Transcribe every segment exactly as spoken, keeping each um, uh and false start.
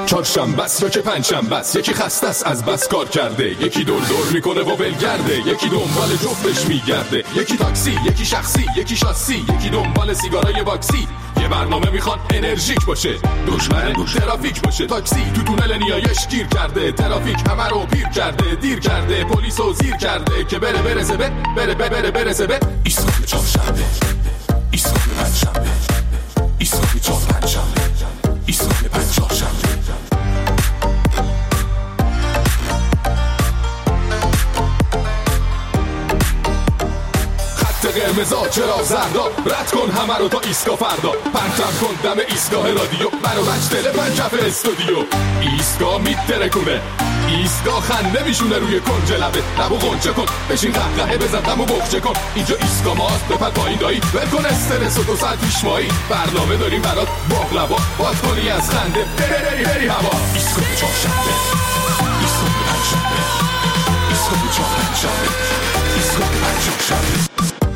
چهارشنبه است یا که پنجشنبه است، یکی خسته است از بس کار کرده، یکی دور دور میکنه و ولگرده، یکی دنبال جفتش میگرده، یکی تاکسی، یکی شخصی، یکی شاسی، یکی دنبال سیگارای باکسی. یه برنامه میخواد انرژیک باشه، دشمن ترافیک باشه. تاکسی تو تونل نیایش گیر کرده، ترافیک همه رو پیر کرده، دیر کرده، پلیسو زیر کرده که بره برسه به بره بره بره برسه به ایستگاه چهارشنبه، ایستگاه پنجشنبه، ایستگاه چهار پنجشنبه، ایستگاه پنج چهارشنبه. قرمزا چرا زردا، رد کن همه رو تا ایستگاه فردا، پرتم کن دم ایستگاه رادیو، منو بچ دل من کف استودیو. ایستگاه میترکونه، ایستگاه خنده میشونه روی کنج لبه، لبو غنچه کن بشین قهقهه بزن غمو بخچه کن. اینجا ایستگاه ماست بپر پایین دایی، ول کن استرس و دو ساعت پیش مایی، برنامه داریم برات باقلوا، باد کنی از خنده بری بری هوا. ایستگاه چهارشنبه، ایستگاه پنجشنبه، ایستگاه چهار پنجشنبه، ایستگاه پنج چهارشنبه.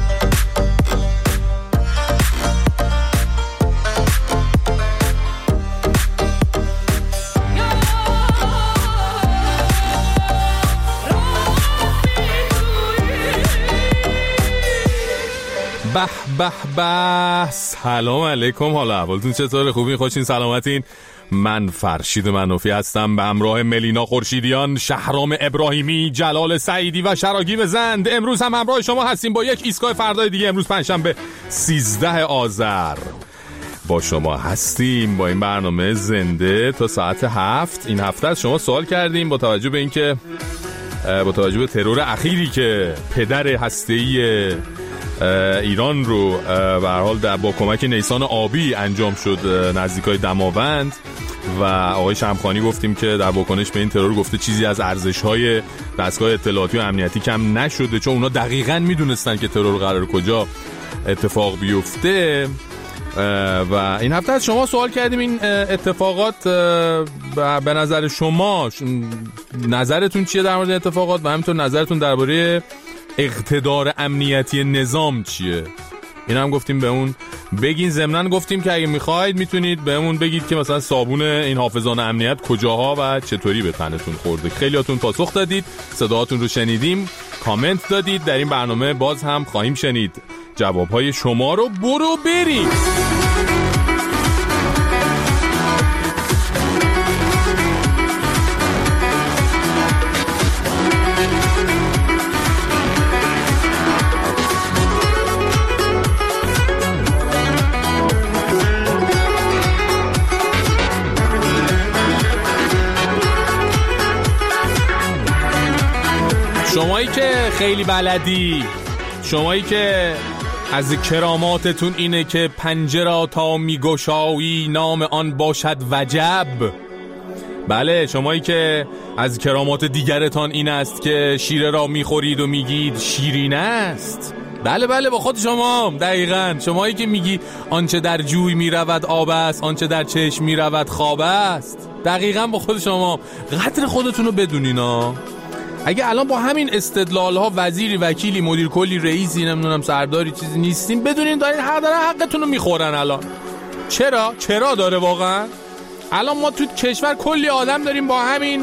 به به به، سلام علیکم، حالا احوالتون چطوره؟ خوبین؟ خوشین؟ سلامتین؟ من فرشید منوفی هستم به همراه ملینا خورشیدیان، شهرام ابراهیمی، جلال سعیدی و شراگیم زند. امروز هم همراه شما هستیم با یک ایستگاه فردای دیگه. امروز پنجشنبه سیزده آذر با شما هستیم با این برنامه زنده تا ساعت هفت. این هفته از شما سوال کردیم با توجه به اینکه با توجه به ترور اخیری که پدر هسته‌ای ایران رو به هر حال در با کمک نیسان آبی انجام شد نزدیکای دماوند و آقای شمخانی گفتیم که در واکنش به این ترور گفته چیزی از ارزش‌های دستگاه اطلاعاتی و امنیتی کم نشده، چون اونا دقیقاً میدونستن که ترور قرار کجا اتفاق بیفته. و این هفته از شما سوال کردیم این اتفاقات به نظر شما نظرتون چیه در مورد اتفاقات و همینطور نظرتون درباره اقتدار امنیتی نظام چیه؟ این هم گفتیم به اون بگین. ضمناً گفتیم که اگه میخواید میتونید به اون بگید که مثلا صابون این حافظان امنیت کجاها و چطوری به تنتون خورده. خیلیاتون پاسخ دادید، صداهاتون رو شنیدیم، کامنت دادید. در این برنامه باز هم خواهیم شنید جوابهای شما رو. برو بریم. شمایی که خیلی بلدی، شمایی که از کراماتتون اینه که پنجره تا میگشایی نام آن باشد وجب. بله، شمایی که از کرامات دیگرتان این است که شیره را میخورید و میگید شیرین است. بله بله، با خود شما دقیقاً. شمایی که میگی آنچه در جوی میرود آب است، آنچه در چشم میرود خواب است. دقیقاً با خود شما. قدر خودتون رو بدونین ها. اگه الان با همین استدلال ها وزیری، وکیلی، مدیر کلی، رئیسی، نمیدونم سرداری چیزی نیستیم، بدونین دارین حق دارن حقتون رو میخورن. الان چرا؟ چرا داره واقعا؟ الان ما تو کشور کلی آدم داریم با همین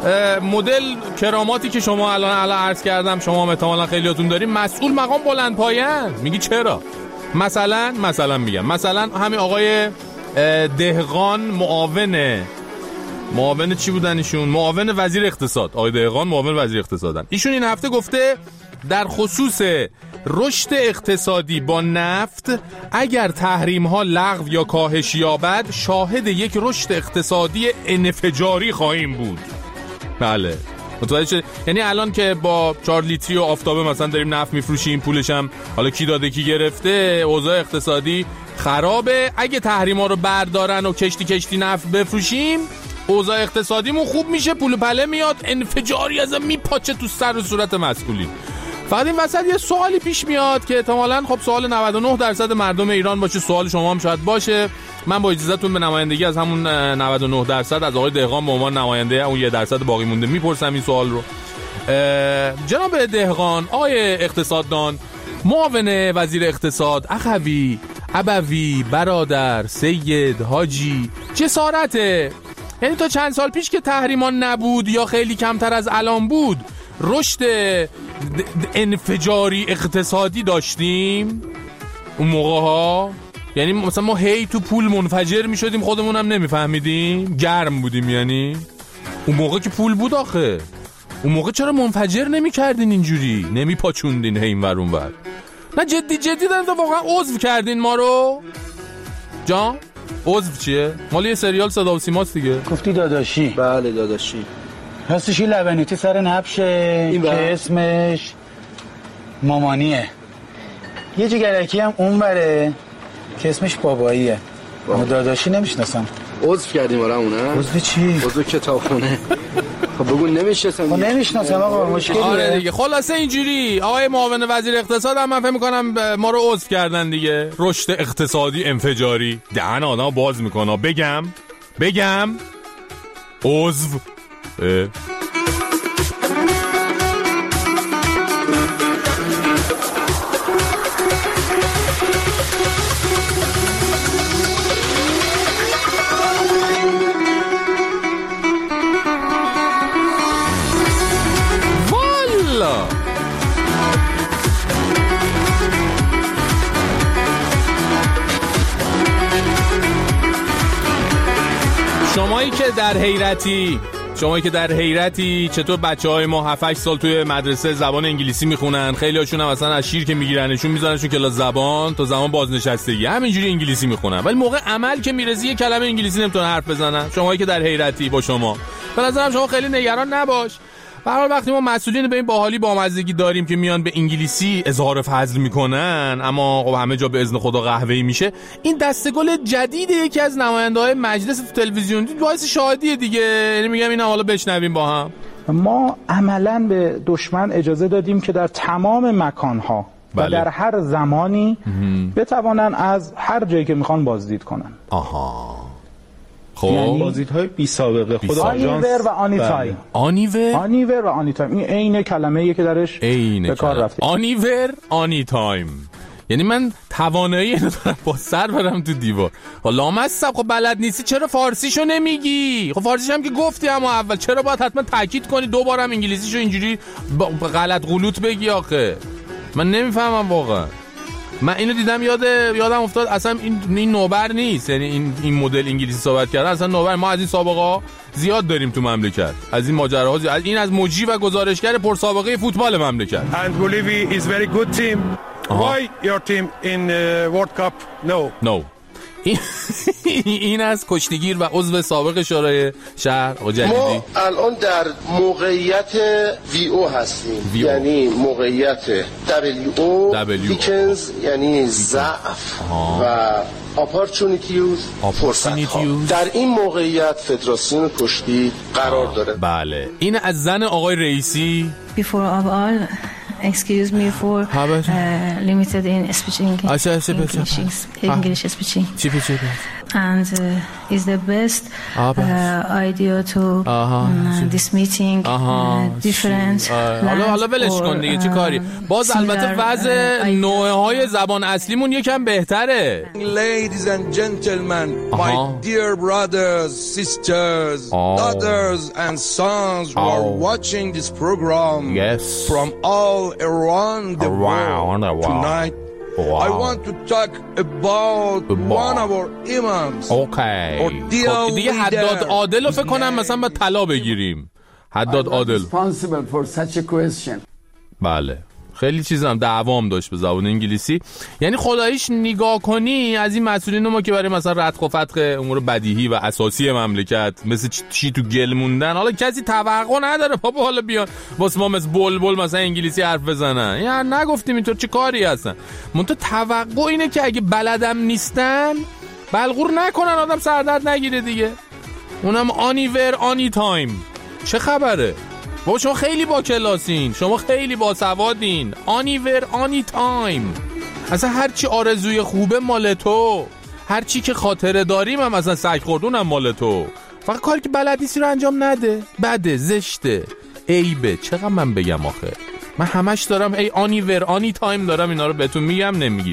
مدل کراماتی که شما الان الان عرض کردم، شما هم احتمالاً خیلیاتون داریم، مسئول مقام بلند پایه‌اند. میگی چرا؟ مثلا مثلا میگم مثلا همین آقای دهقان، معاون معاون چی بودن ایشون؟ معاون وزیر اقتصاد. آقای دهقان معاون وزیر اقتصادن. ایشون این هفته گفته در خصوص رشد اقتصادی با نفت اگر تحریم ها لغو یا کاهش یابد شاهد یک رشد اقتصادی انفجاری خواهیم بود. بله، متوجه شد؟ یعنی الان که با چهار لیتری و آفتابه مثلا داریم نفت میفروشیم، پولش هم حالا کی داده کی گرفته، اوضاع اقتصادی خرابه. اگه تحریم ها رو بردارن و کشتی کشتی نفت بفروشیم، اوضاع اقتصادیمون خوب میشه، پول پله میاد، انفجاری ازم میپاچه تو سر و صورت مسئولین. فقط این وسط یه سوالی پیش میاد که احتمالاً خب سوال نود و نه درصد مردم ایران باشه، سوال شما هم شاید باشه. من با اجازهتون به نمایندگی از همون نود و نه درصد از آقای دهقان به عنوان نماینده اون یک درصد باقی مونده میپرسم این سوال رو. جناب دهقان، آقای اقتصاددان، معاون وزیر اقتصاد، اخوی، ابوی، برادر، سید، حاجی، جسارته یعنی تا چند سال پیش که تحریما نبود یا خیلی کمتر از الان بود رشد انفجاری اقتصادی داشتیم اون موقع ها. یعنی مثلا ما هی تو پول منفجر می شدیم خودمون هم نمی فهمیدیم، گرم بودیم. یعنی اون موقع که پول بود آخه، اون موقع چرا منفجر نمی کردین اینجوری، نمی پاچوندین هی این ور اون ور؟ نه جدی جدی دارم، تو واقعا عضو کردین ما رو جان؟ عضو چیه؟ مال یه سریال صدا و سیماست دیگه. گفتی داداشی؟ بله داداشی. راستش این لبنیتی سر نبشه که اسمش مامانیه، یه جگرکی هم اون بره که اسمش باباییه. اما داداشی نمیشناسم. عضو کردیم آره اونه؟ عضو چی؟ عضو کتابخونه. خب بگو نمیشناسم. خب نمیشناسم آقا، مشکلیه. آره دیگه. خلاصه اینجوری آقای معاون وزیر اقتصاد هم من فهم میکنم ما رو عضو کردن دیگه. رشد اقتصادی انفجاری. دهن آدم باز میکنه. بگم بگم عضو. شمایی که در حیرتی شمایی که در حیرتی چطور بچه‌های ما هفت هشت سال توی مدرسه زبان انگلیسی میخونن، خیلی هاشون هم اصلا از شیر که میگیرنشون میذارنشون کلاس زبان تا زمان بازنشستگی همینجوری انگلیسی میخونن، ولی موقع عمل که میرسی یه کلمه انگلیسی نمیتونن حرف بزنن. شمایی که در حیرتی با شما، به نظرم شما خیلی نگران نباش. به هر حال وقتی ما مسئولین به این باحالی بامزگی داریم که میان به انگلیسی اظهار فضل میکنن، اما خب همه جا به اذن خدا قهوه‌ای میشه، این دسته‌گل جدید یکی از نماینده‌های مجلس تو تلویزیون باعث شادیه دیگه. یعنی میگم اینا حالا بشنویم با هم. ما عملاً به دشمن اجازه دادیم که در تمام مکان‌ها بله. و در هر زمانی بتوانن از هر جایی که میخوان بازدید کنن. آها. خب یعنی بازدیدهای بی سابقه خود آنیور و آنی تایم. آنیور آنیور و آنی تایم این عین کلمه‌ایه که درش به کار رفته. آنیور آنی تایم. یعنی من توانایی اینو دارم با سر برم تو دیوار. خب لامصب، خب بلد نیستی چرا فارسیشو نمیگی؟ خب فارسیش هم که گفتی اما اول چرا باید حتما تاکید کنی دوبارم انگلیسیشو اینجوری غلط غلوط بگی آخه؟ من نمیفهمم واقعا. من اینو دیدم یاد یادم افتاد اصلا این این نوبر نیست. یعنی این این مدل انگلیسی صحبت کردن اصلا نوبر. ما از این سابقه ها زیاد داریم تو مملکت، از این ماجراها زیاد. از این از مجری و گزارشگر پرسابقه فوتبال مملکت. And Bolivia is very good team. Why your team in uh, World Cup? No. No. این از کشتیگیر و عضو سابق شورای شهر آقا جلیلی. ما الان در موقعیت وی او هستیم، یعنی موقعیت دبلیو او ویکنز، یعنی ضعف و اپورتونیتیز، فرصت‌ها. در این موقعیت فدراسیون کشتی قرار داره. بله. این از زن آقای رئیسی. Before of all excuse me for uh, limited in speaking English, English speaking. And uh, is the best uh, idea to uh, this meeting uh, different. حالا حالا ولش کن دیگه چی کاری. باز البته وضع نوعه های زبان اصلیمون یکم بهتره. Ladies and gentlemen, my dear brothers, sisters, daughters and sons who are watching this program from all around the world tonight. Wow. I want to talk about wow. one of our imams. Okay. خب دیگه حداد عادل رو فکر کنم مثلا با طلا بگیریم. حداد عادل. Responsible for such a question. بله. خیلی چیزام دعوام داشت به زبان انگلیسی. یعنی خداییش نگاه کنی از این مسئولین ما که برای مثلا ردخ و فتق امور بدیهی و اساسی مملکت مثل چی تو گل موندن، حالا کسی توقع نداره بابا حالا بیان واسه ما مثل بلبل مثلا انگلیسی حرف بزنن. یعنی نگفتیم اینطور چه کاری هستن. منتها توقع اینه که اگه بلدم نیستن بلغور نکنن آدم سردرد نگیره دیگه. اونم آنیور آنی تایم. چه خبره؟ بابا شما خیلی با کلاسین، شما خیلی با سوادین. آنیور آنی تایم. اصلا هرچی آرزوی خوبه مال تو، هرچی که خاطره داریم هم اصلا سگ خوردونم مال تو. فقط کاری که بلد نیستی رو انجام نده. بده، زشته، عیبه. چقدر من بگم آخه؟ من همش دارم ای آنیور آنی تایم دارم اینا رو بهتون میگم نمیگیری.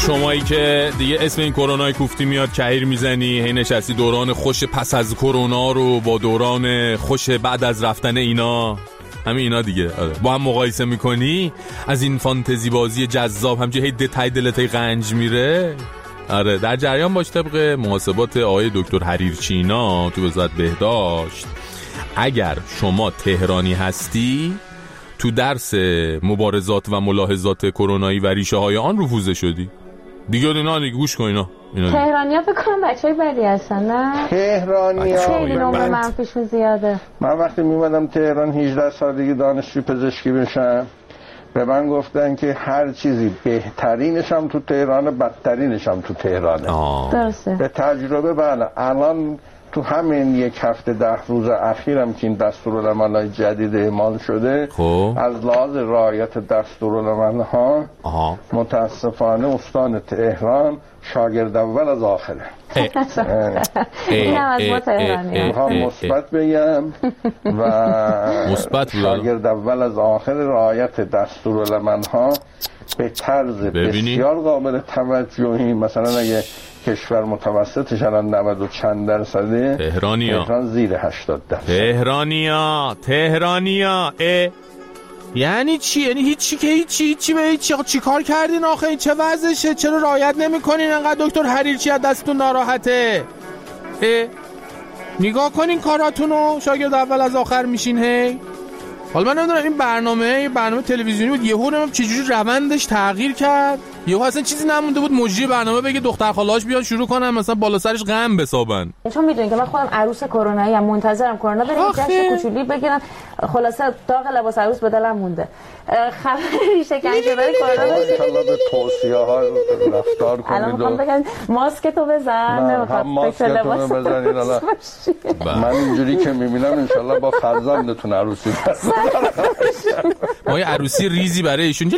شمایی که دیگه اسم این کرونای کوفتی میاد کهیر میزنی، هی نشستی دوران خوش پس از کرونا رو با دوران خوش بعد از رفتن اینا، همین اینا دیگه آره. با هم مقایسه میکنی، از این فانتزی بازی جذاب همچنین هی دتای دلتای قنج میره. آره در جریان باش. طبق محاسبات آقای دکتر حریرچینا تو وزارت بهداشت، اگر شما تهرانی هستی تو درس مبارزات و ملاحظات کرونایی و ریشه های آن رفوزه شدی دیگه. اینا دیگه گوش کن اینا, اینا تهرانی‌ها فکر کنم بچهای بدی هستن نه؟ تهرانی‌ها خیلی نمره منفیشون زیاده. من وقتی میومدم تهران هجده سالگی دانشجوی پزشکی بشم، به من گفتن که هر چیزی بهترینش هم تو تهران، بدترینش هم تو تهرانه. درسته. به تجربه بله. الان تو همین یک هفته ده روز اخیرم که این دستورالعمل‌های جدید اعمال شده، خوب. از لحاظ رعایت دستورالعمل‌ها متاسفانه استان تهران شاگرد اول از آخره. این هم از ما تهرانی میخوام مثبت بگم و شاگرد اول از آخر رعایت دستورالعمل‌ها به طرز بسیار قابل توجهی. مثلا اگه کشور متوسطش الان نود و چند درصده، تهرانیا تهران زیر هشتاد درصد. تهرانیا تهرانیا اه. یعنی چی؟ یعنی هیچی که هیچی هیچی به هیچی. چی کار کردین آخه؟ این چه وضعشه؟ چرا رعایت نمی‌کنین؟ انقدر دکتر حریرچی از دستتون ناراحته. اه. نگاه کنین کاراتونو، شاگرد اول از آخر میشین. هی حالا من نمیدونم این برنامه برنامه تلویزیونی بود، یهو نمیدونم چجوری روندش تغییر کرد، یهو اصلا چیزی نمونده بود مجری برنامه بگه دختر خاله‌اش بیان شروع کنن مثلا بالا سرش غم بسابن. چون میدونین که من خودم عروس کرونایی ام، منتظرم کرونا بره یه جشن کوچولی بگیرم. خلاصه داغ لباس عروس به دلم مونده. خبری شکنجه شدن کرونا ان شاءالله به توصیه‌ها رفتار کنید. الان میخوام بگم ماسک تو بزن، نمیخواد ماسک لباس بزنید. من اینجوری که میبینم ان شاءالله با فرزندتون عروسی ما یه عروسی ریزی برای ایشون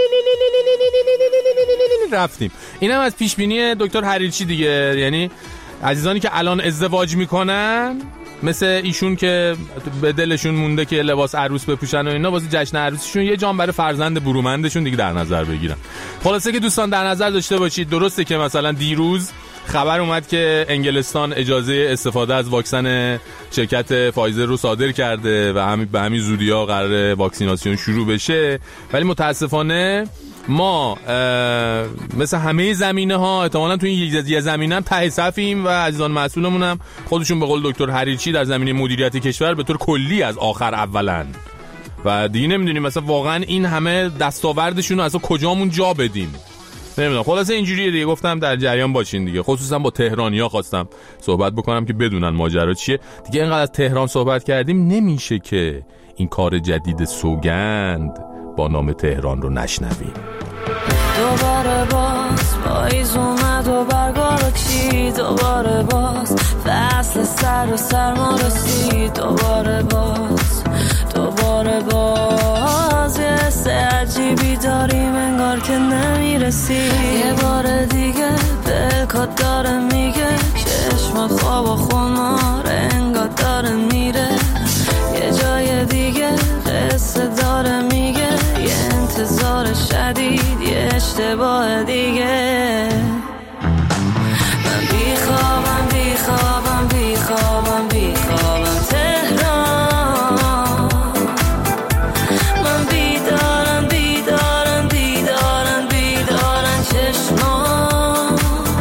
رفتیم. اینم از پیش بینی دکتر حریرچی دیگه. یعنی عزیزانی که الان ازدواج میکنن مثل ایشون که به دلشون مونده که لباس عروس بپوشن و اینا، واسه جشن عروسیشون یه جام برای فرزند برومندشون دیگه در نظر بگیرن. خلاصه که دوستان در نظر داشته باشید. درسته که مثلا دیروز خبر اومد که انگلستان اجازه استفاده از واکسن شرکت فایزر رو صادر کرده و همین به همین زودی‌ها قراره واکسیناسیون شروع بشه، ولی متاسفانه ما مثل همه زمینه ها احتمالاً تو این یه زمینه هم ته صفیم و عزیزان مسئولمون هم خودشون به قول دکتر حریرچی در زمینه مدیریت کشور به طور کلی از آخر اولن و دیگه نمیدونیم مثلا واقعا این همه دستاوردشون رو اصلا کجامون جا بدیم. نمیدونم. خلاصه اینجوریه دیگه. گفتم در جریان باشین دیگه. خصوصا با تهرانی‌ها خواستم صحبت بکنم که بدونن ماجرا چیه. دیگه اینقدر از تهران صحبت کردیم، نمیشه که این کار جدید سوگند با نام تهران رو نشنویم. دوباره باز پاییز اومد و برگا رو چید، دوباره باز فصل سر و سرما رسید، دوباره باز دوباره باز یه حس عجیبی داریم انگار که نمیرسی. یه بار دیگه بلکات داره میگه چشمات خواب و خمار انگار داره میره، یه جای دیگه قصه داره میگه یه انتظار شدید یه اشتباه دیگه. من بیخوابم بیخوابم بیخوابم بیخوابم تهران، من بیدارم بیدارم بیدارم بیدارم چشمان،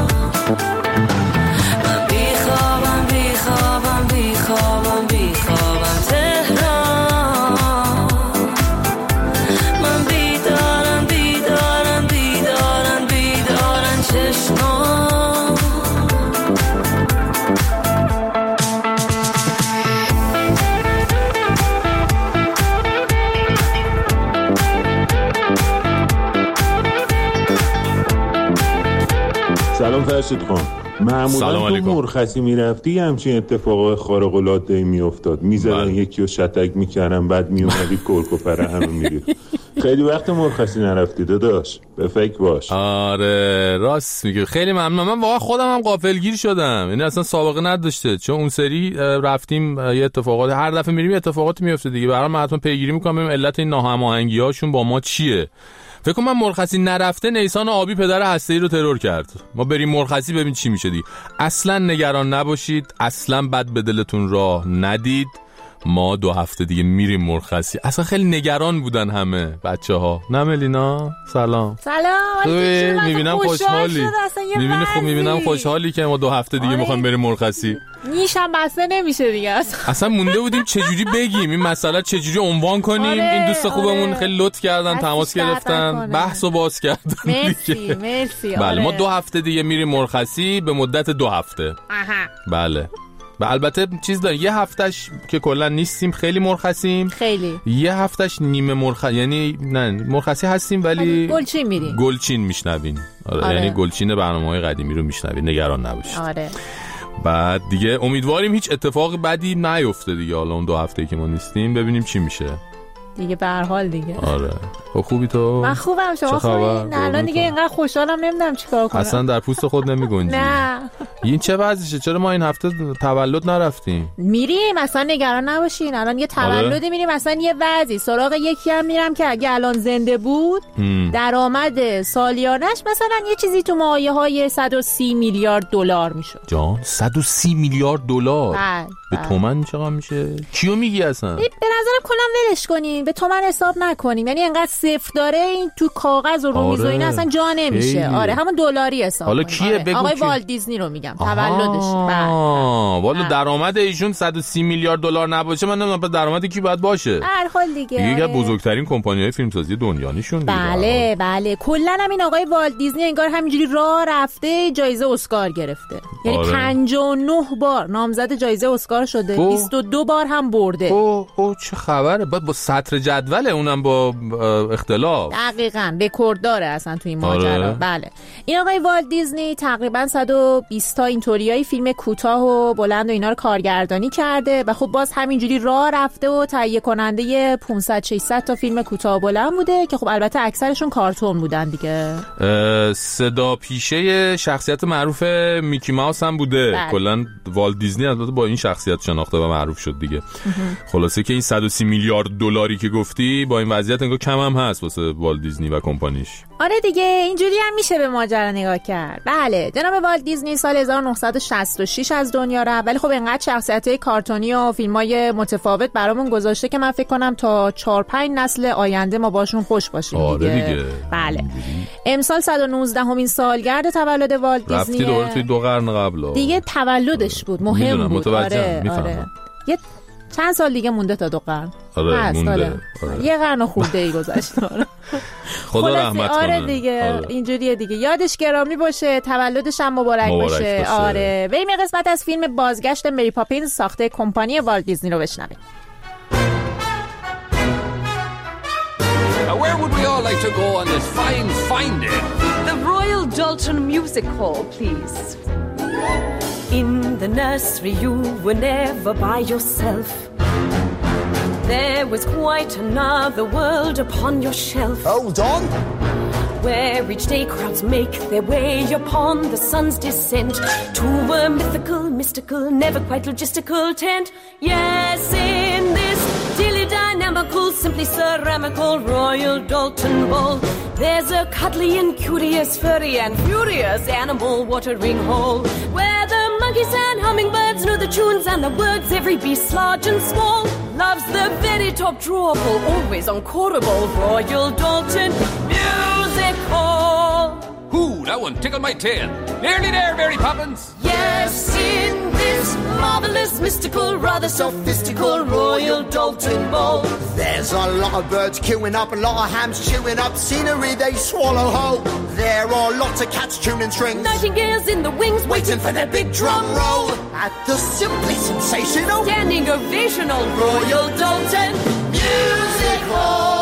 من بیخوابم بیخوابم بیخوابم بیخوابم تهران، من بیدارم بیدارم بیدارم بیدارم چشمان. سلام فرشید خان. معمولا تو مرخصی میرفتی همچین اتفاق خارق العاده میافتاد، میزدن یکی رو شتک میکردن بعد میومدی کرک و پره همه میری. خیلی وقت مرخصی نرفتی داداش، به فکر باش. آره راست میگه. خیلی ممنون. من واقعا خودم هم غافلگیر شدم، یعنی اصلا سابقه نداشته، چون اون سری رفتیم یه اتفاقات، هر دفعه میریم اتفاقات میفته دیگه. برام حتما پیگیری میکنم ببینم علت این ناهماهنگی‌هاشون با ما چیه. فکر کنم من مرخصی نرفته نیسان آبی پدر هسته‌ای رو ترور کرد. ما بریم مرخصی ببین چی میشه دیگه. اصلا نگران نباشید، اصلا بد به دلتون راه ندید. ما دو هفته دیگه میریم مرخصی. اصلا خیلی نگران بودن همه بچه ها. نه ملینا سلام. سلام. میبینم خوشحالی. میبینی خب میبینم خوشحالی که ما دو هفته دیگه میخوایم بریم مرخصی. نیشم بسته نمیشه دیگه اصلا. اصلا مونده بودیم چجوری بگیم این مسئله، چجوری عنوان کنیم. آره، این دوست خوبمون آره. خیلی لطف کردن، تماس گرفتن، بحثو باز کردن. مرسی مرسی. بله ما دو هفته دیگه میریم مرخصی به مدت دو هفته. آها. بله. و البته چیز داره، یه هفتش که کلا نیستیم، خیلی مرخصیم. خیلی. یه هفتش نیمه مرخصی، یعنی نه مرخصی هستیم ولی گلچین میریم. گلچین میشنوین. آره. آره. یعنی گلچین برنامه‌های قدیمی رو میشنوین، نگران نباشید. آره. بعد دیگه امیدواریم هیچ اتفاق بدی نیفته دیگه. حالا اون دو هفته‌ای که ما نیستیم ببینیم چی میشه. دیگه به هر حال دیگه. آره. خب خوبی تو؟ من خوبم، شما خوبی؟ نه الان دیگه اینقدر خوشحالم نمیدونم چیکار کنم. اصلا در پوست خود نمیگنجی. نه. این چه وضعشه؟ چرا ما این هفته تولد نرفتیم؟ میریم، اصلا نگران نباشین. الان یه تولدی میریم، اصلا یه وضعی سراغ یکی هم میرم که اگه الان زنده بود درآمد سالیانش مثلا یه چیزی تو مایه‌های صد و سی میلیارد دلار میشد. جان صد و سی میلیارد دلار. به تومن چقدر میشه؟ کیو میگی اصلا؟ به نظرم کلا ولش کنیم، به تومن حساب نکنیم. یعنی انقدر صفر داره این تو کاغذ و رو میز و اینا اصلا جا نمیشه. آره همون دلاری حساب. حالا کیه؟ آره. بگو آقای کی؟ والت دیزنی رو میگم، تولدش. آه والا درآمد ایشون صد و سی میلیارد دلار نباشه من نمیدونم درآمد کی باید باشه. هر حال دیگه یکی از بزرگترین کمپانی‌های فیلمسازی دنیا نشون. بله بله. کلاً هم این آقای والت دیزنی انگار همینجوری راه رفته جایزه اسکار گرفته. یعنی آره. پنجاه و نه بار نامزد جایزه اسکار شده، او. بیست و دو بار هم برده. اوه اوه چه خبره؟ بعد با سطر جدول اونم با اختلاف. دقیقاً رکورد داره اصلا تو این ماجرا. آره. بله. این آقای والت دیزنی تقریباً صد و بیست تا اینطوریای فیلم کوتاه و بلند و اینا رو کارگردانی کرده و خب باز همینجوری راه رفته و تهیه کننده پانصد ششصد تا فیلم کوتاه و بلند بوده که خب البته اکثرشون کارتون بودن دیگه. صدا پیشه شخصیت معروف میکی ماوس هم بوده. بله. کلا والت دیزنی البته با این شخصیت شناخته و معروف شد دیگه. خلاصه که این صد و سی میلیارد دلاری که گفتی با این وضعیت انگار کم هم هست واسه والت دیزنی و کمپانیش. آره دیگه اینجوری هم میشه به ماجرا نگاه کرد. بله جناب والت دیزنی سال هزار و نهصد و شصت و شش از دنیا رفت ولی خب اینقدر شخصیت‌های کارتونی و فیلم‌های متفاوت برامون گذاشته که من فکر کنم تا چهار پنج نسل آینده ما باشون خوش باشیم. آره دیگه. دیگه بله. امسال صد و نوزده همین سالگرد تولد والت دیزنی. رفتی دوباره توی دو قرن قبل. دیگه تولدش بود، مهم بود. آره آره. یه چند سال دیگه مونده تا دو قرن. آره مونده. آره. یه قرن خورده ای گذشته. خدا رحمت کنه. آره دیگه آره. اینجوریه دیگه. یادش گرامی باشه، تولدش هم مبارک, مبارک باشه. باشه. آره. بریم یه قسمت از فیلم بازگشت مری پاپینز ساخته کمپانی والت دیزنی رو بشنویم. Now where would we all like to go on this fine fine day? The Royal Dalton Music Hall, please. In the nursery you were never by yourself. There was quite another world upon your shelf. Hold on. Where each day crowds make their way upon the sun's descent to a mythical, mystical, never quite logistical tent. Yes, in this dilly dynamical, simply ceramical Royal Dalton Bowl, there's a cuddly and curious, furry and furious animal watering hole, where the monkeys and hummingbirds know the tunes and the words, every beast large and small loves the very top drawable, always unquotable Royal Dalton Music Hall. Ooh, that one tickled my tail. Nearly there, Mary Poppins. Yes, in this marvelous, mystical, rather sophistical Royal Dalton Bowl, there's a lot of birds queuing up, a lot of hams chewing up scenery they swallow whole. There are lots of cats tuning strings, nightingales in the wings waiting for their big drum roll at the simply sensational standing ovational Royal Dalton Music Hall.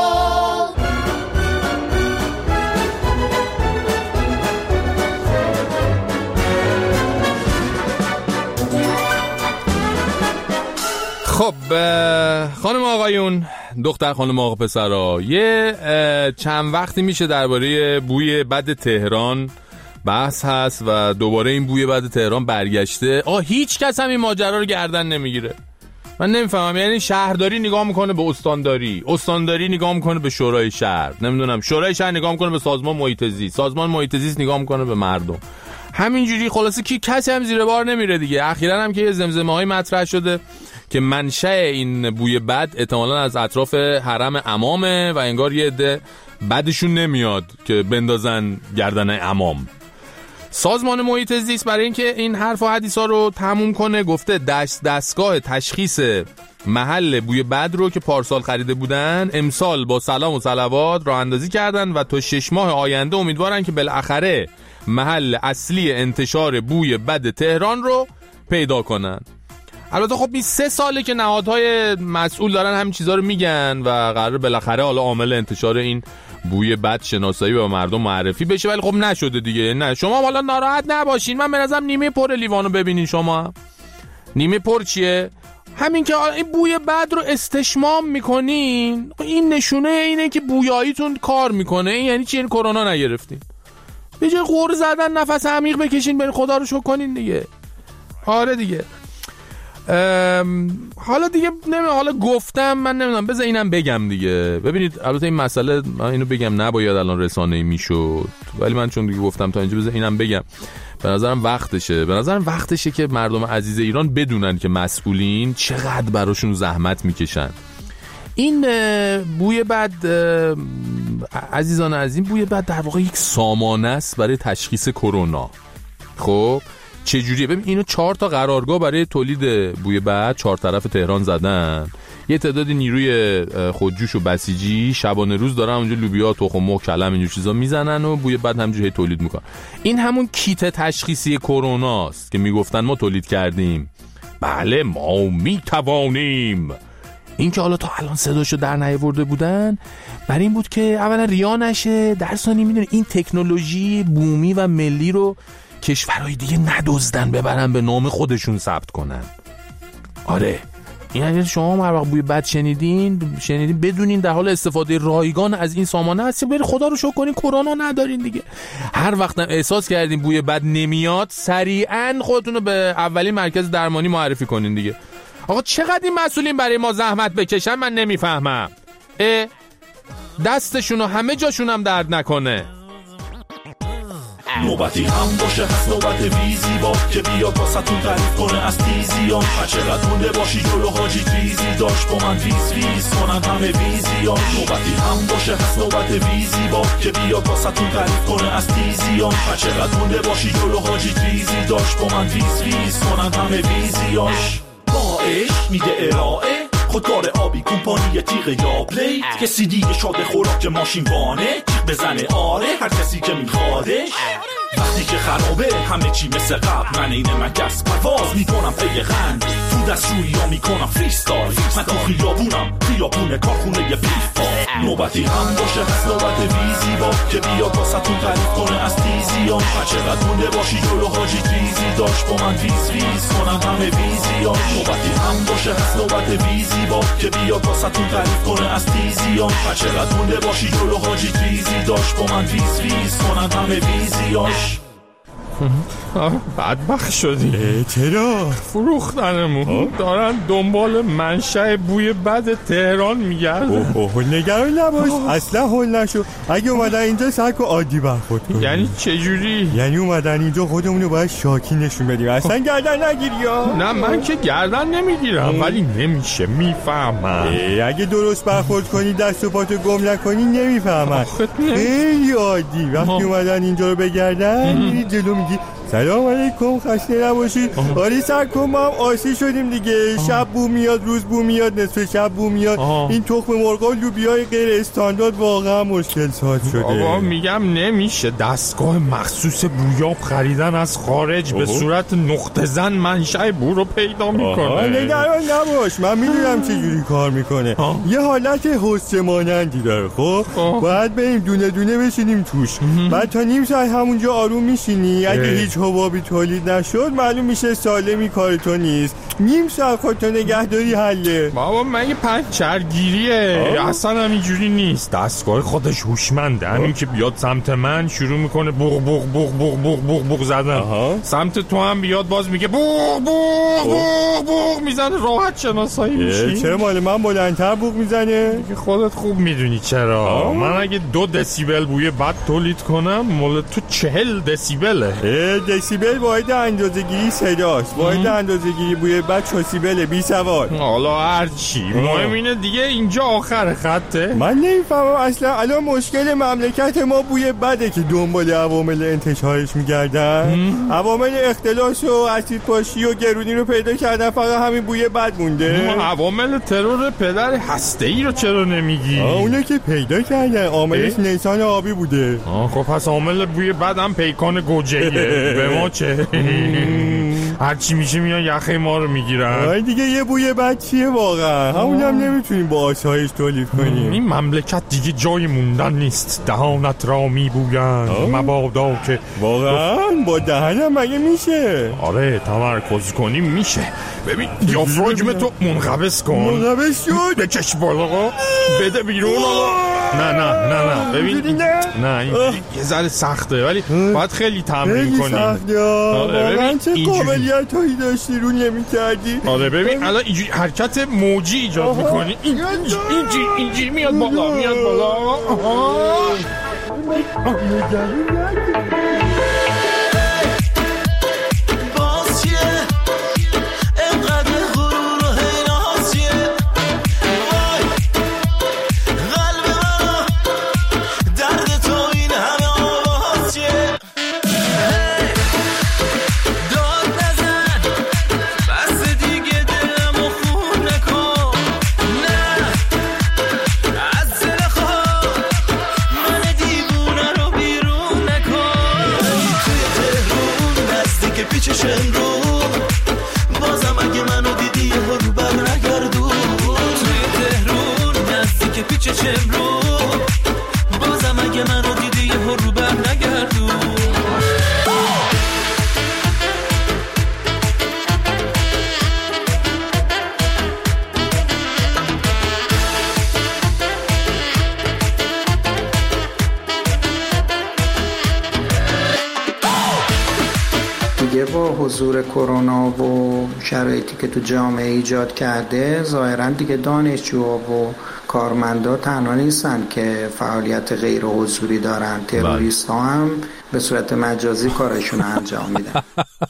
خب خانم آقایون، دختر خانم آقا پسرا، یه چند وقتی میشه درباره بوی بد تهران بحث هست و دوباره این بوی بد تهران برگشته. آه هیچ کس هم این ماجرا رو گردن نمیگیره. من نمیفهمم. یعنی شهرداری نگاه میکنه به استانداری، استانداری نگاه میکنه به شورای شهر، نمیدونم شورای شهر نگاه میکنه به سازمان محیط زیست، سازمان محیط زیست نگاه میکنه به مردم. همینجوری خلاصه کی کسی هم زیر بار نمیره دیگه. اخیراً هم که یه زمزمه‌های مطرح شده که منشأ این بوی بد احتمالاً از اطراف حرم عمامه و انگار یه عده بدشون نمیاد که بندازن گردن عمام. سازمان محیط زیست برای اینکه این حرف و حدیثا رو تموم کنه گفته دست دستگاه تشخیص محل بوی بد رو که پارسال خریده بودن امسال با سلام و صلوات راه اندازی کردن و تا شش ماه آینده امیدوارن که بالاخره محل اصلی انتشار بوی بد تهران رو پیدا کنن. البته خب این سه ساله که نهادهای مسئول دارن همین چیزا رو میگن و قرار بالاخره حالا عامل انتشار این بوی بد شناسایی و مردم معرفی بشه، ولی خب نشده دیگه. نه شما حالا ناراحت نباشین، من به نظرم نیمه پر لیوانو ببینین. شما نیمه پر چیه؟ همین که این بوی بد رو استشمام میکنین، این نشونه اینه که بویاییتون کار میکنه. یعنی چی؟ این کرونا نگرفتین. به جای غر زدن نفس عمیق بکشین، برین خدا رو شکر کنین دیگه. آره دیگه. حالا دیگه نمی حالا گفتم من نمیدونم، بذار اینم بگم دیگه. ببینید البته این مسئله من اینو بگم نباید الان رسانه‌ای میشد، ولی من چون دیگه گفتم تا اینجا بذار اینم بگم. به نظرم وقتشه به نظرم وقتشه که مردم عزیز ایران بدونن که مسئولین چقدر براشون زحمت میکشن. این بوی بد عزیزان عزیز، بوی بد در واقع یک سامانه است برای تشخیص کرونا. خب چه جوریه؟ ببین اینو چهار تا قرارگاه برای تولید بوی بد چهار طرف تهران زدن. یه تعدادی نیروی خودجوش و بسیجی شبانه روز دارن اونجا لوبیا، تخم مرغ، کلم اینجور چیزا میزنن و بوی بد همینجوری تولید میکنن. این همون کیت تشخیصی کرونا است که میگفتن ما تولید کردیم. بله ما میتوانیم. این که حالا تا الان صداشو در نیاورده بودن برای این بود که اولا ریا نشه، در ثانی میدونی این تکنولوژی بومی و ملی رو کشورهای دیگه ندزدن ببرن به نام خودشون ثبت کنن. آره این اگه شما هر وقت بوی بد شنیدین شنیدین بدونین در حال استفاده رایگان از این سامانه هستین. برید خدا رو شکر کنین کرونا ندارین دیگه. هر وقتم احساس کردین بوی بد نمیاد سریعا خودتون رو به اولین مرکز درمانی معرفی کنین دیگه. آقا چقدر این مسئولین برای ما زحمت بکشن من نمیفهمم. اه دستشون و همه جاشون هم درد نکنه. نوبتی هم باشه هست نوبت ویزی با که بیاد واسه‌تون تعریف کنه از تیزیان. چقدر مونده باشی جلو حاجی تیزی داشت با من ویز ویز کنن همه ویزیان. نوبتی هم باشه هست نوبت ویزی با که بیاد واسه‌تون تعریف کنه از تیزیان. چقدر مونده باشی جلو حاجی تیزی داشت با من ویز ویز کنن همه ویزیان. باعش میده ارائه خودکار آبی کمپانی تیغ یا پلی کسی دیگه شاده خوراک ماشین وانه تیغ بزنه آره هر کسی که میخوادش. وقتی که خرابه همه چی مثل قبل من اینه مگس پرواز میکنم پی غند تو دستشویی ها میکنم فریستایل. من تو خیابونم خیابون کارخونه فیفا. نوبتی هم باشه هست نوبت ویزی با که بیاد واسه‌تون تعریف کنه از تیزیان. چقدر مونده باشی جلو حاجی تیزی داشت با من ویز ویز کنم همه ویزیان. نوبتی هم باشه هست نوبت ویزی با که بیاد واسه‌تون تعریف کنه از تیزیان. چقدر مونده باشی جلو حاجی تیزی داشت با من ویز ویز کنم همه ویزیان. بدبخت شدی. چرا؟ فروختنمون دارن دنبال منشأ بوی بد تهران میگردن. اوه نگران نباش اصلا هول نشو. اگه اومدن اینجا سرک و عادی برخورد کنیم. یعنی چجوری؟ یعنی اومدن اینجا خودمونو باید شاکی نشون بدیم. اصلا گردن نگیری یا؟ نه من که گردن نمیگیرم ولی نمیشه میفهمم. اگه درست برخورد کنی دست و پاتو گم نکنی نمیفهمن. خیلی عادی. وقتی اومدن اینجا رو بگردن میری جلو میگی سلام علیکم خسته نباشید. آره سر کن ما هم آسی شدیم دیگه. شب بو میاد روز بو میاد نصف شب بو میاد. این تخم مرغ و لوبیای غیر استاندارد واقعا مشکل ساز شده. بابا میگم نمیشه دستگاه مخصوص بویاب خریدن از خارج به صورت نقطه زن منشأ بو رو پیدا میکنه. نگران نباش من میدونم چه جوری کار میکنه. یه حالت حسه مانندی داره. خب باید بریم دونه دونه بشینیم توش. بعد تا نیم ساعت همونجا آروم میشینی. اگه هیچ حبابی تولید نشد معلوم میشه سالمی کار تو نیست. نیم ساعت خودتو نگهداری حله. بابا مگه پنچرگیریه؟ اصلا همینجوری نیست. دستگاه خودش هوشمنده. همین که بیاد سمت من شروع میکنه بوق بوق بوق بوق بوق بوق بوق زدن. آها. سمت تو هم بیاد باز میگه بوق بوق بوق بوق میزنه. راحت شناسایی میشی. چرا مال من بلندتر بوق میزنه؟ خودت خوب میدونی چرا. آه. من اگه دو دسیبل بوی بد تولید کنم مال تو چهل دسیبله. دسیبل واحد اندازه‌گیری صداست. واحد اندازه‌گیری بوی بد چوسیبل بی سواد. حالا هر چی مهم اینه دیگه اینجا آخر خطه. من نمیفهمم اصلا الان مشکل مملکت ما بوی بده که دنبال عوامل انتشارش میگردن. عوامل اختلاس و اسیدپاشی و گرونی رو پیدا کردن، فقط همین بوی بد مونده. عوامل ترور پدر هسته‌ای رو چرا نمیگی؟ اونه که پیدا کردن عاملش نیسان آبی بوده. آه خب پس عامل بوی بد هم پیکان گوجه‌ایه. به ما چه؟ هر چی میشه میان یخه ما رو میگیرن. آره دیگه یه بوی بد چیه واقعا؟ همونم نمیتونیم با آسایش تولید کنیم. این مملکت دیگه جای موندن نیست. دهانت را میبویند مبادا که واقعا با دهنم مگه میشه؟ آره تمرکز کنیم میشه. ببین دیافراگم تو منقبض کن. منقبض شد؟ بکش بالا بده بیرون. نه نه نه نه ببین نه این یه ذره سخته ولی باید خیلی تمرین کنی. واقعا چه قابلیت هایی داشتی رو نمی کردی. آره ببین الان اینجوری حرکت موجی ایجاد میکنی. اینجوری اینجوری میاد بالا میاد بالا. حضور کرونا و شرایطی که تو جامعه ایجاد کرده ظاهراً دیگه دانشجوها و کارمندا تنها نیستن که فعالیت غیر حضوری دارن. تروریست ها هم به صورت مجازی کارشون انجام میدن.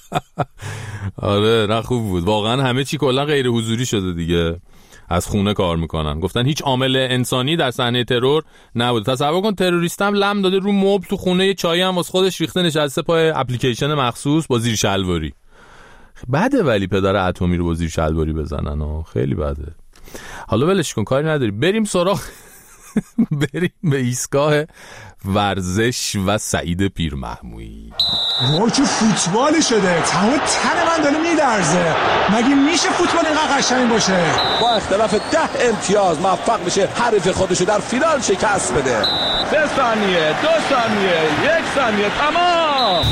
آره نه خوب بود واقعا. همه چی کلا غیر حضوری شده دیگه. از خونه کار میکنن. گفتن هیچ عامل انسانی در صحنه ترور نبوده. تصور کن تروریست هم لم داده رو مبل تو خونه، یه چایی هم واسه خودش ریخته نشسته پای اپلیکیشن مخصوص با زیر شلواری. بده ولی پدر اتمی رو با زیر شلواری بزنن و خیلی بده. حالا ولش کن کاری نداری. بریم سراغ بریم به ایستگاه ورزش و سعید پیرمحمویی. وای چه فوتبالی شده. تمام تن من داره میلرزه. مگه میشه فوتبال اینقدر قشنگ باشه؟ با اختلاف ده امتیاز موفق میشه حریف خودشو در فینال شکست بده. سه ثانیه، دو ثانیه، یک ثانیه، تمام.